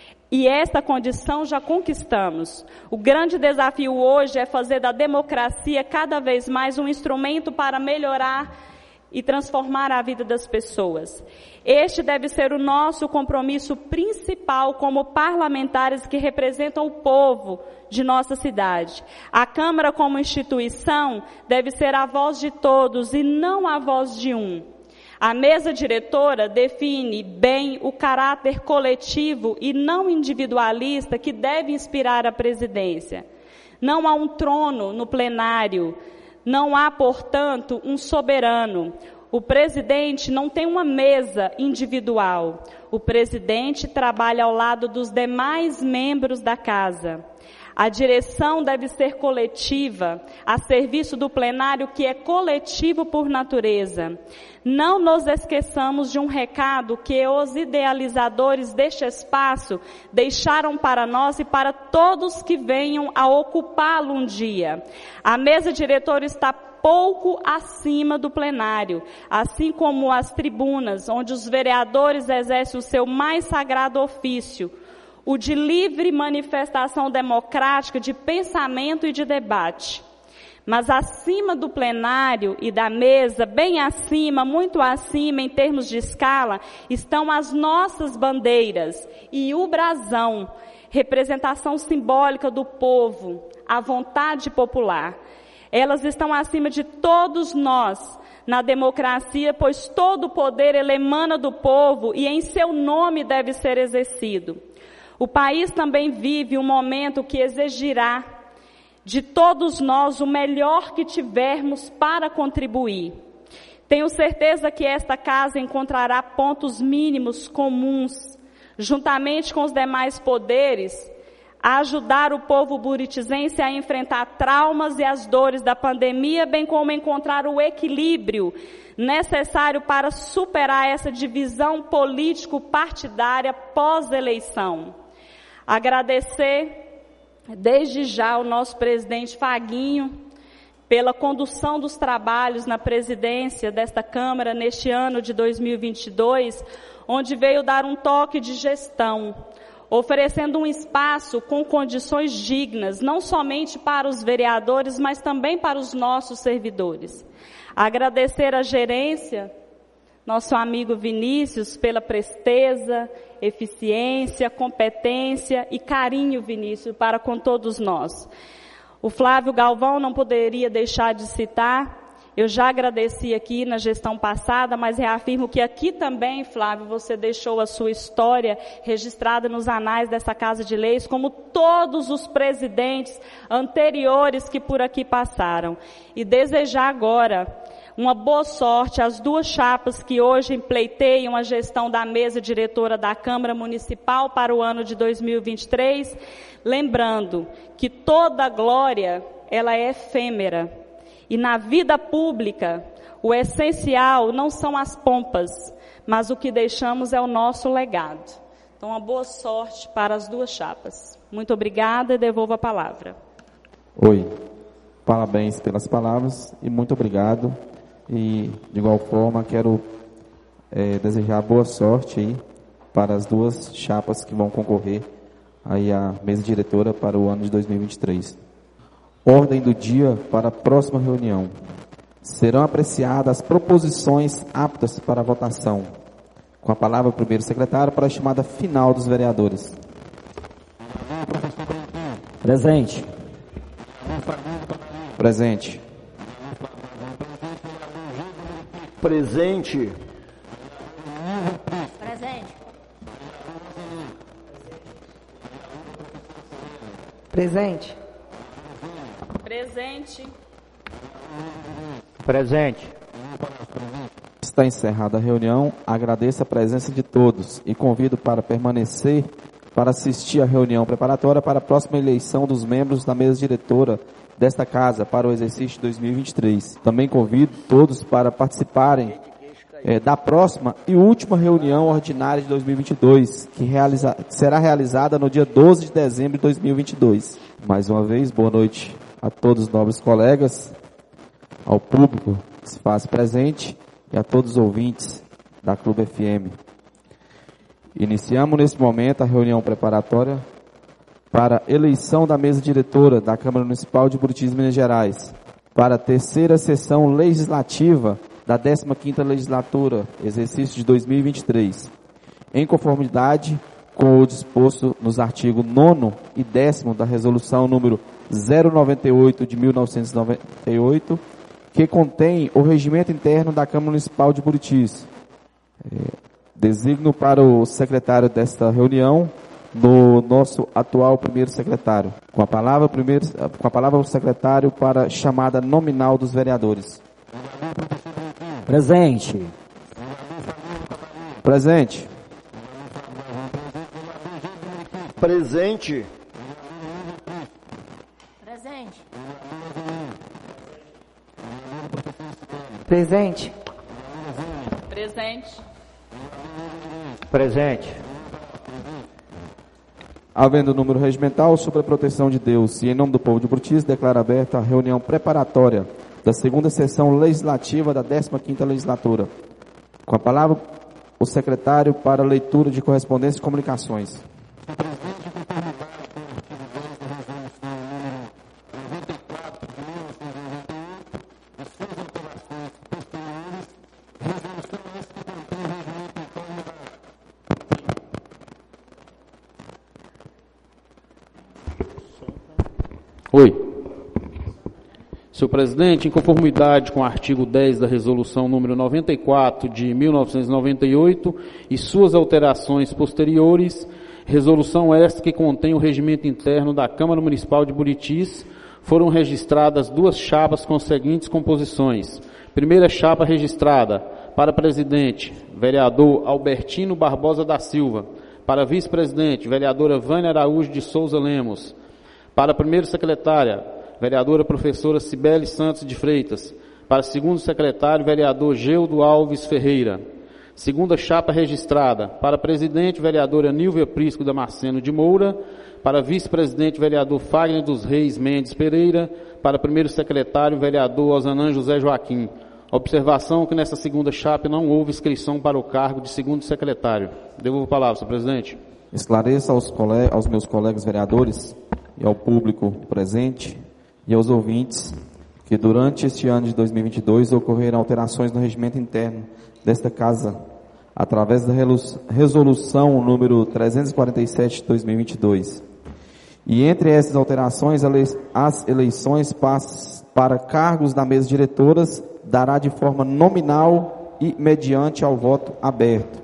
E esta condição já conquistamos. O grande desafio hoje é fazer da democracia cada vez mais um instrumento para melhorar e transformar a vida das pessoas. Este deve ser o nosso compromisso principal como parlamentares que representam o povo de nossa cidade. A Câmara, como instituição, deve ser a voz de todos e não a voz de um. A mesa diretora define bem o caráter coletivo e não individualista que deve inspirar a presidência. Não há um trono no plenário. Não há, portanto, um soberano. O presidente não tem uma mesa individual. O presidente trabalha ao lado dos demais membros da casa. A direção deve ser coletiva, a serviço do plenário que é coletivo por natureza. Não nos esqueçamos de um recado que os idealizadores deste espaço deixaram para nós e para todos que venham a ocupá-lo um dia. A mesa diretora está pouco acima do plenário, assim como as tribunas, onde os vereadores exercem o seu mais sagrado ofício, o de livre manifestação democrática de pensamento e de debate. Mas acima do plenário e da mesa, bem acima, muito acima em termos de escala, estão as nossas bandeiras e o brasão, representação simbólica do povo, a vontade popular. Elas estão acima de todos nós na democracia, pois todo o poder ele emana do povo e em seu nome deve ser exercido. O país também vive um momento que exigirá de todos nós o melhor que tivermos para contribuir. Tenho certeza que esta casa encontrará pontos mínimos comuns, juntamente com os demais poderes, a ajudar o povo buritizense a enfrentar traumas e as dores da pandemia, bem como encontrar o equilíbrio necessário para superar essa divisão político-partidária pós-eleição. Agradecer desde já ao nosso presidente Faguinho pela condução dos trabalhos na presidência desta Câmara neste ano de 2022, onde veio dar um toque de gestão, oferecendo um espaço com condições dignas, não somente para os vereadores, mas também para os nossos servidores. Agradecer a gerência, nosso amigo Vinícius, pela presteza, eficiência, competência e carinho, Vinícius, para com todos nós. O Flávio Galvão não poderia deixar de citar. Eu já agradeci aqui na gestão passada, mas reafirmo que aqui também, Flávio, você deixou a sua história registrada nos anais dessa Casa de Leis, como todos os presidentes anteriores que por aqui passaram. E desejar agora uma boa sorte às duas chapas que hoje pleiteiam a gestão da mesa diretora da Câmara Municipal para o ano de 2023, lembrando que toda glória, ela é efêmera. E na vida pública, o essencial não são as pompas, mas o que deixamos é o nosso legado. Então, uma boa sorte para as duas chapas. Muito obrigada e devolvo a palavra. Oi, parabéns pelas palavras e muito obrigado. E, de igual forma, quero desejar boa sorte aí para as duas chapas que vão concorrer aí à mesa diretora para o ano de 2023. Ordem do dia para a próxima reunião. Serão apreciadas as proposições aptas para a votação. Com a palavra o primeiro secretário para a chamada final dos vereadores. Presente. Presente. Presente. Presente. Presente. Presente. Presente. Está encerrada a reunião. Agradeço a presença de todos e convido para permanecer para assistir à reunião preparatória para a próxima eleição dos membros da mesa diretora desta casa para o exercício de 2023. Também convido todos para participarem da próxima e última reunião ordinária de 2022, que será realizada no dia 12 de dezembro de 2022. Mais uma vez, boa noite a todos os nobres colegas, ao público que se faz presente e a todos os ouvintes da Clube FM. Iniciamos nesse momento a reunião preparatória para a eleição da mesa diretora da Câmara Municipal de Buritis, Minas Gerais, para a terceira sessão legislativa da 15ª legislatura, exercício de 2023, em conformidade com o disposto nos artigos 9º e 10º da resolução número 098 de 1998, que contém o regimento interno da Câmara Municipal de Buritis. Designo para o secretário desta reunião no nosso atual primeiro secretário. Com a palavra o secretário para a chamada nominal dos vereadores. Presente. Presente. Presente. Presente. Presente. Presente. Presente. Havendo número regimental sobre a proteção de Deus e em nome do povo de Buritis, declaro aberta a reunião preparatória da segunda sessão legislativa da 15ª legislatura. Com a palavra, o secretário para leitura de correspondência e comunicações. Oi. Senhor presidente, em conformidade com o artigo 10 da resolução número 94 de 1998 e suas alterações posteriores, resolução esta que contém o regimento interno da Câmara Municipal de Buritis, foram registradas 2 chapas com as seguintes composições. Primeira chapa registrada: para presidente, vereador Albertino Barbosa da Silva. Para vice-presidente, vereadora Vânia Araújo de Souza Lemos. Para primeira secretária, vereadora professora Cibele Santos de Freitas. Para segundo secretário, vereador Geudo Alves Ferreira. Segunda chapa registrada: para presidente, vereadora Nílvia Prisco Damasceno de Moura. Para vice-presidente, vereador Fagner dos Reis Mendes Pereira. Para primeiro secretário, vereador Osanã José Joaquim. Observação que nessa segunda chapa não houve inscrição para o cargo de segundo secretário. Devolvo a palavra, senhor presidente. Esclareça aos meus colegas vereadores e ao público presente e aos ouvintes que durante este ano de 2022 ocorreram alterações no regimento interno desta casa, através da resolução número 347 de 2022. E entre essas alterações, as eleições para cargos da mesa diretoras dará de forma nominal e mediante ao voto aberto.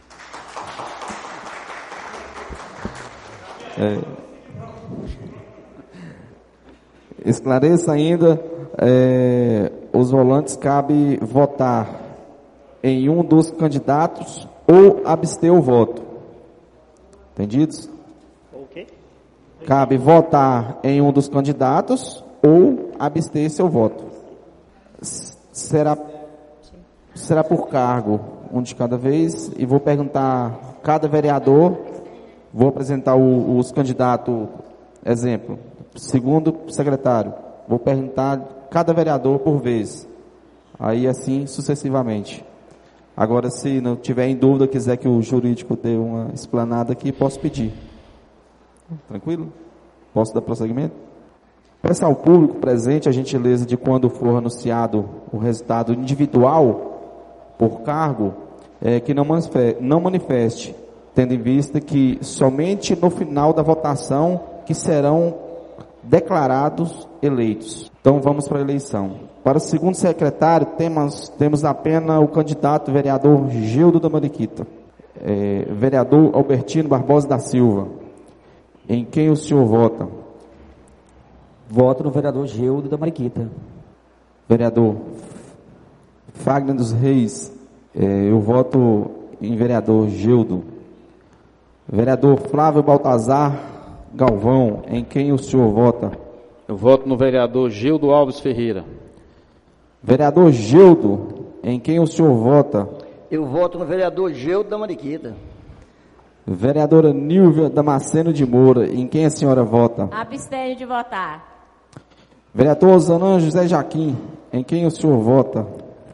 Esclareça ainda, os volantes cabe votar em um dos candidatos ou abster o voto. Entendidos? Ok. Cabe votar em um dos candidatos ou abster seu voto. Será por cargo, um de cada vez, e vou perguntar a cada vereador, vou apresentar os candidatos, exemplo, segundo secretário, vou perguntar cada vereador por vez, aí assim sucessivamente. Agora, se não tiver em dúvida, quiser que o jurídico dê uma explanada aqui, posso pedir. Tranquilo? Posso dar prosseguimento? Peço ao público presente a gentileza de, quando for anunciado o resultado individual por cargo, que não manifeste, tendo em vista que somente no final da votação que serão declarados eleitos. Então vamos para a eleição. Para o segundo secretário, temos apenas o candidato vereador Geudo da Mariquita. Vereador Albertino Barbosa da Silva. Em quem o senhor vota? Voto no vereador Geudo da Mariquita. Vereador Fagner dos Reis, eu voto em vereador Geudo. Vereador Flávio Baltazar Galvão, em quem o senhor vota? Eu voto no vereador Geudo Alves Ferreira. Vereador Geudo, em quem o senhor vota? Eu voto no vereador Geudo da Mariquita. Vereadora Nílvia Damasceno de Moura, em quem a senhora vota? Abstenho de votar. Vereador Osanã José Joaquim, em quem o senhor vota?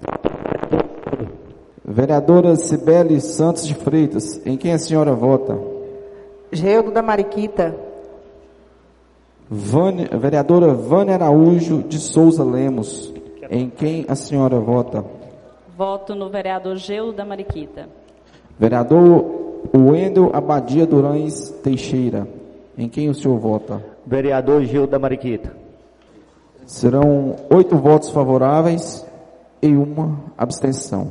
Vereadora Cibele Santos de Freitas, em quem a senhora vota? Geudo da Mariquita. Vereadora Vânia Araújo de Souza Lemos, em quem a senhora vota? Voto no vereador Geudo da Mariquita. Vereador Wendel Abadia Durães Teixeira, em quem o senhor vota? Vereador Geudo da Mariquita. Serão 8 votos favoráveis e 1 abstenção.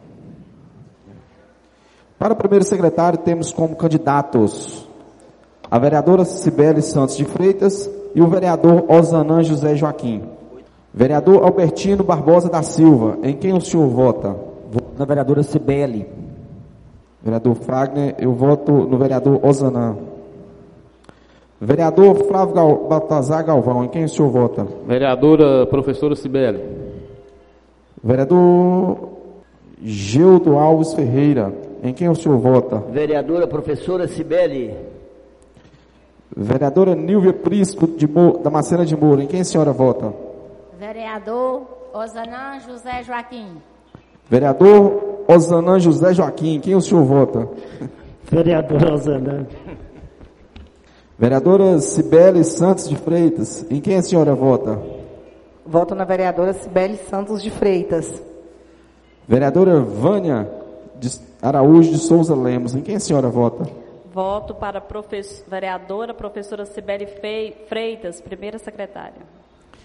Para o primeiro secretário, temos como candidatos a vereadora Cibele Santos de Freitas e o vereador Osanã José Joaquim. Vereador Albertino Barbosa da Silva, em quem o senhor vota? Voto na vereadora Cibele. Vereador Fagner, eu voto no vereador Osanã. Vereador Flávio Baltazar Galvão, em quem o senhor vota? Vereadora professora Cibele. Vereador Geudo Alves Ferreira, em quem o senhor vota? Vereadora professora Cibele. Vereadora Nílvia Prisco Damasceno de Moura, em quem a senhora vota? Vereador Osanã José Joaquim. Vereador Osanã José Joaquim, em quem o senhor vota? Vereador Osanã. Vereadora Cibele Santos de Freitas, em quem a senhora vota? Voto na vereadora Cibele Santos de Freitas. Vereadora Vânia Araújo de Souza Lemos, em quem a senhora vota? Voto para vereadora professora Cibele Freitas, primeira secretária.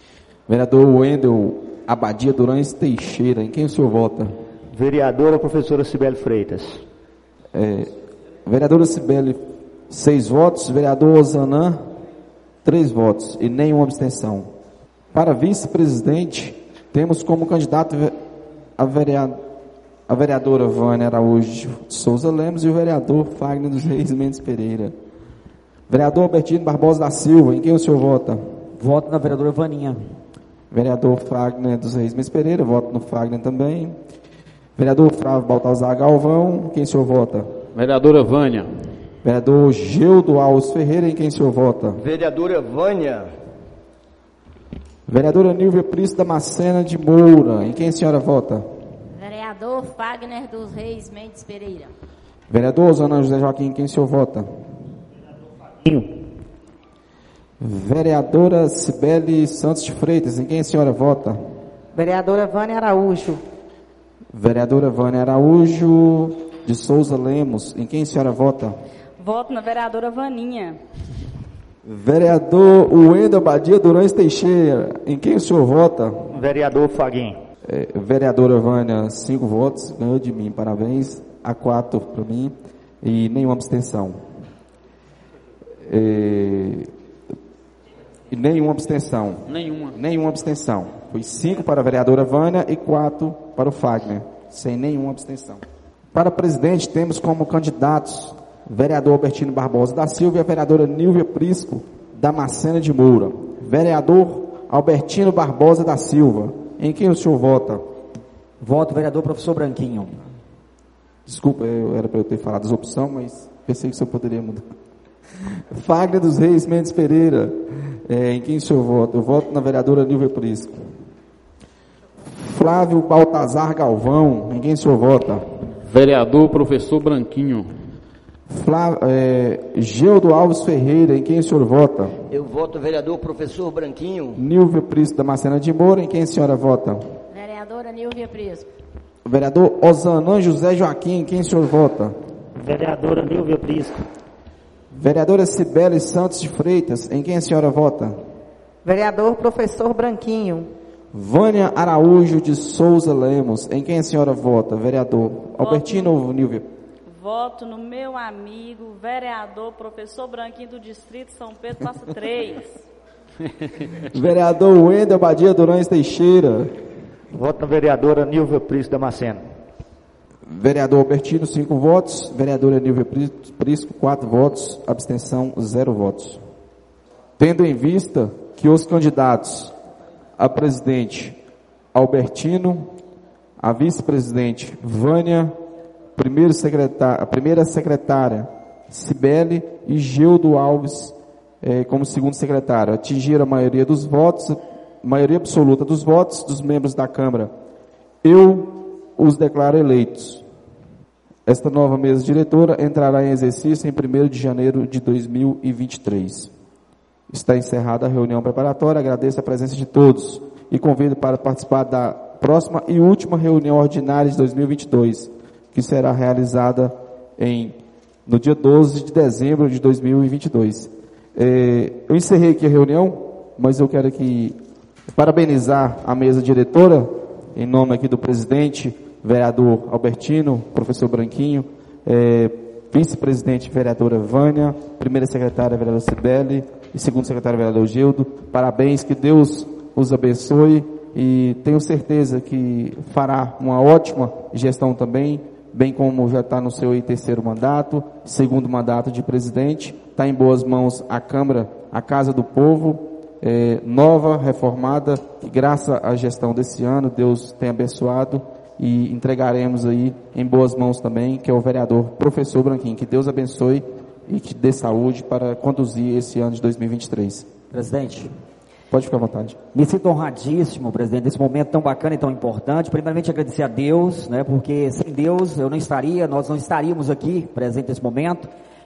Vereador Wendel Abadia Durães Teixeira, em quem o senhor vota? Vereadora professora Cibele Freitas. Vereadora Cibele, 6 votos. Vereador Ozanã, 3 votos e nenhuma abstenção. Para vice-presidente, temos como candidato a vereadora Vânia Araújo de Souza Lemos e o vereador Fagner dos Reis Mendes Pereira. Vereador Albertino Barbosa da Silva, em quem o senhor vota? Voto na vereadora Vaninha. Vereador Fagner dos Reis Mendes Pereira, voto no Fagner também. Vereador Flávio Baltazar Galvão, em quem o senhor vota? Vereadora Vânia. Vereador Geudo Alves Ferreira, em quem o senhor vota? Vereadora Vânia. Vereadora Nilvia Prício Damascena de Moura, em quem a senhora vota? Vereador Fagner dos Reis Mendes Pereira. Vereador Osana José Joaquim, em quem o senhor vota? Vereadora Cibele Santos de Freitas, em quem a senhora vota? Vereadora Vânia Araújo. Vereadora Vânia Araújo de Souza Lemos, em quem a senhora vota? Voto na vereadora Vaninha. Vereador Wendel Abadia Durães Teixeira, em quem o senhor vota? Vereador Faguinho. Vereadora Vânia, 5 votos, ganhou de mim, parabéns, a 4 para mim e nenhuma abstenção. E nenhuma abstenção. Nenhuma abstenção. Foi 5 para a vereadora Vânia e 4 para o Fagner, sem nenhuma abstenção. Para presidente, temos como candidatos vereador Albertino Barbosa da Silva e a vereadora Nilvia Prisco Damascena de Moura. Vereador Albertino Barbosa da Silva, em quem o senhor vota? Voto vereador professor Branquinho. Desculpa, era para eu ter falado as opções, mas pensei que o senhor poderia mudar. Fagner dos Reis Mendes Pereira, em quem o senhor vota? Eu voto na vereadora Nilvia Prisco. Flávio Baltazar Galvão, em quem o senhor vota? Vereador professor Branquinho. Geudo Alves Ferreira, em quem o senhor vota? Eu voto vereador professor Branquinho. Nilvia Prisco Damascena de Moura, em quem a senhora vota? Vereadora Nilvia Prisco. Vereador Osanã José Joaquim, em quem o senhor vota? Vereadora Nilvia Prisco. Vereadora Cibele Santos de Freitas, em quem a senhora vota? Vereador professor Branquinho. Vânia Araújo de Souza Lemos, em quem a senhora vota? Vereador Albertino ou Nilvia? Voto no meu amigo, vereador, professor Branquinho do Distrito São Pedro, passa 3. Vereador Wendel Abadia Durães Teixeira. Voto na vereadora Nilvia Prisco Damasceno. Vereador Albertino, 5 votos. Vereadora Nilvia Prisco, 4 votos. Abstenção, 0 votos. Tendo em vista que os candidatos a presidente Albertino, a vice-presidente Vânia, a primeira secretária Cibele e Geudo Alves como segundo secretário atingiram a maioria dos votos, maioria absoluta dos votos dos membros da Câmara. Eu os declaro eleitos. Esta nova mesa diretora entrará em exercício em 1º de janeiro de 2023. Está encerrada a reunião preparatória. Agradeço a presença de todos e convido para participar da próxima e última reunião ordinária de 2022, que será realizada no dia 12 de dezembro de 2022. Eu encerrei aqui a reunião, mas eu quero aqui parabenizar a mesa diretora, em nome aqui do presidente, vereador Albertino, professor Branquinho, vice-presidente, vereadora Vânia, primeira secretária, vereadora Cibele, e segundo secretário, vereador Geudo. Parabéns, que Deus os abençoe e tenho certeza que fará uma ótima gestão também, bem como já está no seu 3º mandato, 2º mandato de presidente. Está em boas mãos a Câmara, a Casa do Povo, nova, reformada, que graças à gestão desse ano, Deus tem abençoado e entregaremos aí em boas mãos também, que é o vereador professor Branquinho. Que Deus abençoe e que dê saúde para conduzir esse ano de 2023. Presidente. Pode ficar à vontade. Me sinto honradíssimo, presidente, nesse momento tão bacana e tão importante. Primeiramente, agradecer a Deus, né, porque sem Deus nós não estaríamos aqui presentes nesse momento.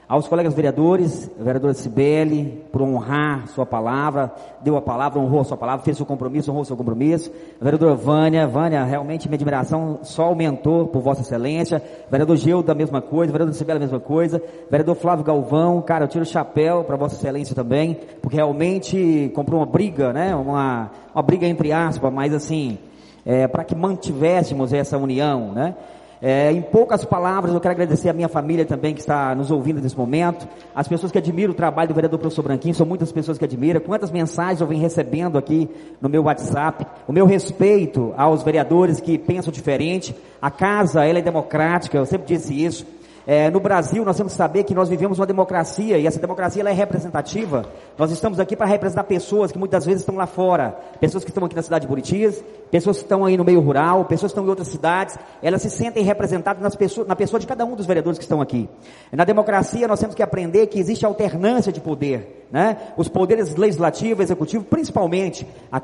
Aos colegas vereadores, a vereadora Cibele, por honrar sua palavra, deu a palavra, honrou a sua palavra, fez seu compromisso, honrou seu compromisso. A vereadora Vânia, realmente minha admiração só aumentou por Vossa Excelência. Vereador Geudo, a mesma coisa. Vereadora Cibele, a mesma coisa. Vereador Flávio Galvão, cara, eu tiro o chapéu para Vossa Excelência também, porque realmente comprou uma briga, né? Uma briga entre aspas, mas assim, para que mantivéssemos essa união, né? Em poucas palavras, eu quero agradecer a minha família também que está nos ouvindo nesse momento, as pessoas que admiram o trabalho do vereador professor Branquinho, são muitas pessoas que admiram, quantas mensagens eu venho recebendo aqui no meu WhatsApp, o meu respeito aos vereadores que pensam diferente, a casa ela é democrática, eu sempre disse isso. No Brasil nós temos que saber que nós vivemos uma democracia e essa democracia ela é representativa. Nós estamos aqui para representar pessoas que muitas vezes estão lá fora, pessoas que estão aqui na cidade de Buritis, pessoas que estão aí no meio rural, pessoas que estão em outras cidades, elas se sentem representadas na pessoa de cada um dos vereadores que estão aqui. Na democracia nós temos que aprender que existe alternância de poder, né? Os poderes legislativo, executivo, principalmente, a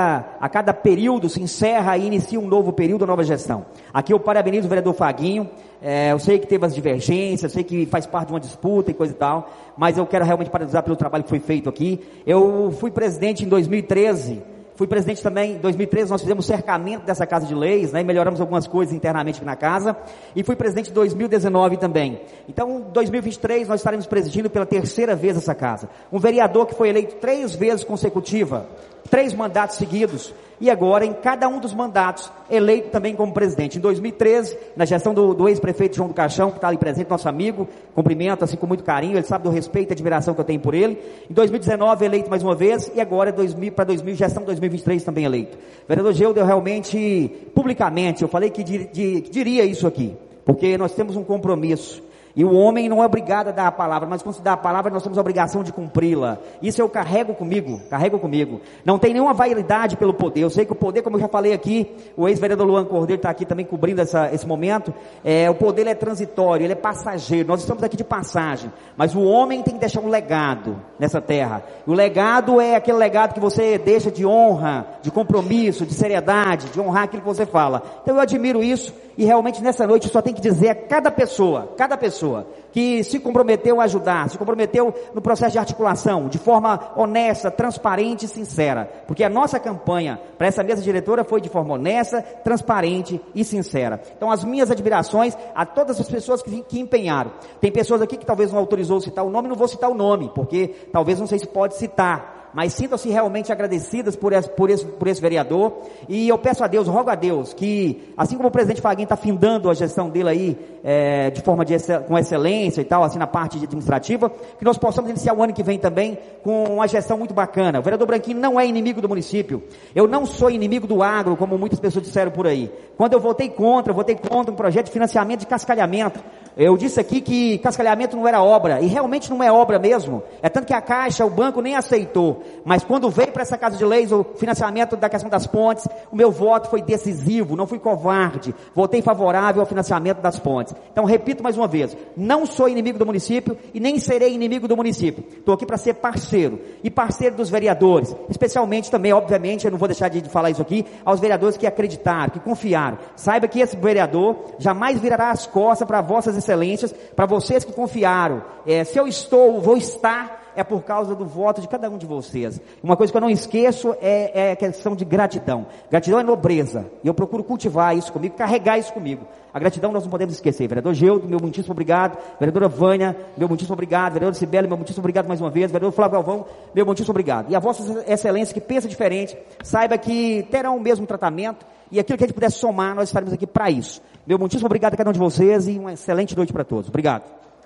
cada período se encerra e inicia um novo período, uma nova gestão. Aqui eu parabenizo o vereador Faguinho. Eu sei que teve as divergências, eu sei que faz parte de uma disputa e coisa e tal, mas eu quero realmente parabenizar pelo trabalho que foi feito aqui. Eu fui presidente em 2013, fui presidente também em 2013, nós fizemos cercamento dessa Casa de Leis, né, e melhoramos algumas coisas internamente aqui na casa, e fui presidente em 2019 também. Então, em 2023 nós estaremos presidindo pela terceira vez essa casa. Um vereador que foi eleito 3 vezes consecutiva, 3 mandatos seguidos, e agora em cada um dos mandatos eleito também como presidente. Em 2013, na gestão do ex-prefeito João do Caixão, que está ali presente, nosso amigo, cumprimento assim com muito carinho, ele sabe do respeito e admiração que eu tenho por ele. Em 2019 eleito mais uma vez, e agora gestão 2023 também eleito. Vereador Geudo, eu realmente, publicamente, eu falei que diria isso aqui, porque nós temos um compromisso. E o homem não é obrigado a dar a palavra, mas quando se dá a palavra, nós temos a obrigação de cumpri-la. Isso eu carrego comigo. Não tem nenhuma vaidade pelo poder. Eu sei que o poder, como eu já falei aqui, o ex-vereador Luan Cordeiro está aqui também cobrindo esse momento, o poder ele é transitório, ele é passageiro. Nós estamos aqui de passagem, mas o homem tem que deixar um legado nessa terra. O legado é aquele legado que você deixa de honra, de compromisso, de seriedade, de honrar aquilo que você fala. Então eu admiro isso. E realmente nessa noite eu só tenho que dizer a cada pessoa que se comprometeu a ajudar, se comprometeu no processo de articulação, de forma honesta, transparente e sincera. Porque a nossa campanha para essa mesa diretora foi de forma honesta, transparente e sincera. Então as minhas admirações a todas as pessoas que empenharam. Tem pessoas aqui que talvez não autorizou citar o nome, não vou citar o nome, porque talvez não sei se pode citar. Mas sintam-se realmente agradecidas por esse vereador, e eu peço a Deus, rogo a Deus, que assim como o presidente Faguinho está findando a gestão dele aí, de forma com excelência e tal, assim na parte administrativa, que nós possamos iniciar o ano que vem também com uma gestão muito bacana. O vereador Branquinho não é inimigo do município, eu não sou inimigo do agro, como muitas pessoas disseram por aí. Quando eu votei contra um projeto de financiamento de cascalhamento, eu disse aqui que cascalhamento não era obra, e realmente não é obra mesmo, é tanto que a Caixa, o banco nem aceitou. Mas quando veio para essa Casa de Leis o financiamento da questão das pontes, o meu voto foi decisivo, não fui covarde, votei favorável ao financiamento das pontes. Então repito mais uma vez, não sou inimigo do município e nem serei inimigo do município. Estou aqui para ser parceiro, e parceiro dos vereadores, especialmente também, obviamente, eu não vou deixar de falar isso aqui, aos vereadores que acreditaram, que confiaram. Saiba que esse vereador jamais virará as costas para vossas excelências, para vocês que confiaram. Se eu vou estar, é por causa do voto de cada um de vocês. Uma coisa que eu não esqueço é a questão de gratidão. Gratidão é nobreza, e eu procuro cultivar isso comigo, carregar isso comigo. A gratidão nós não podemos esquecer. Vereador Geudo, meu muitíssimo obrigado. Vereadora Vânia, meu muitíssimo obrigado. Vereador Cibele, meu muitíssimo obrigado mais uma vez. Vereador Flávio Galvão, meu muitíssimo obrigado. E a vossa excelência que pensa diferente, saiba que terão o mesmo tratamento, e aquilo que a gente puder somar, nós estaremos aqui para isso. Meu muitíssimo obrigado a cada um de vocês, e uma excelente noite para todos. Obrigado.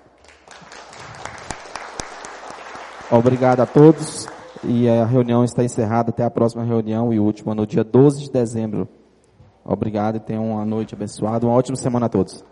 Obrigado a todos, e a reunião está encerrada. Até a próxima reunião e última no dia 12 de dezembro. Obrigado e tenham uma noite abençoada, uma ótima semana a todos.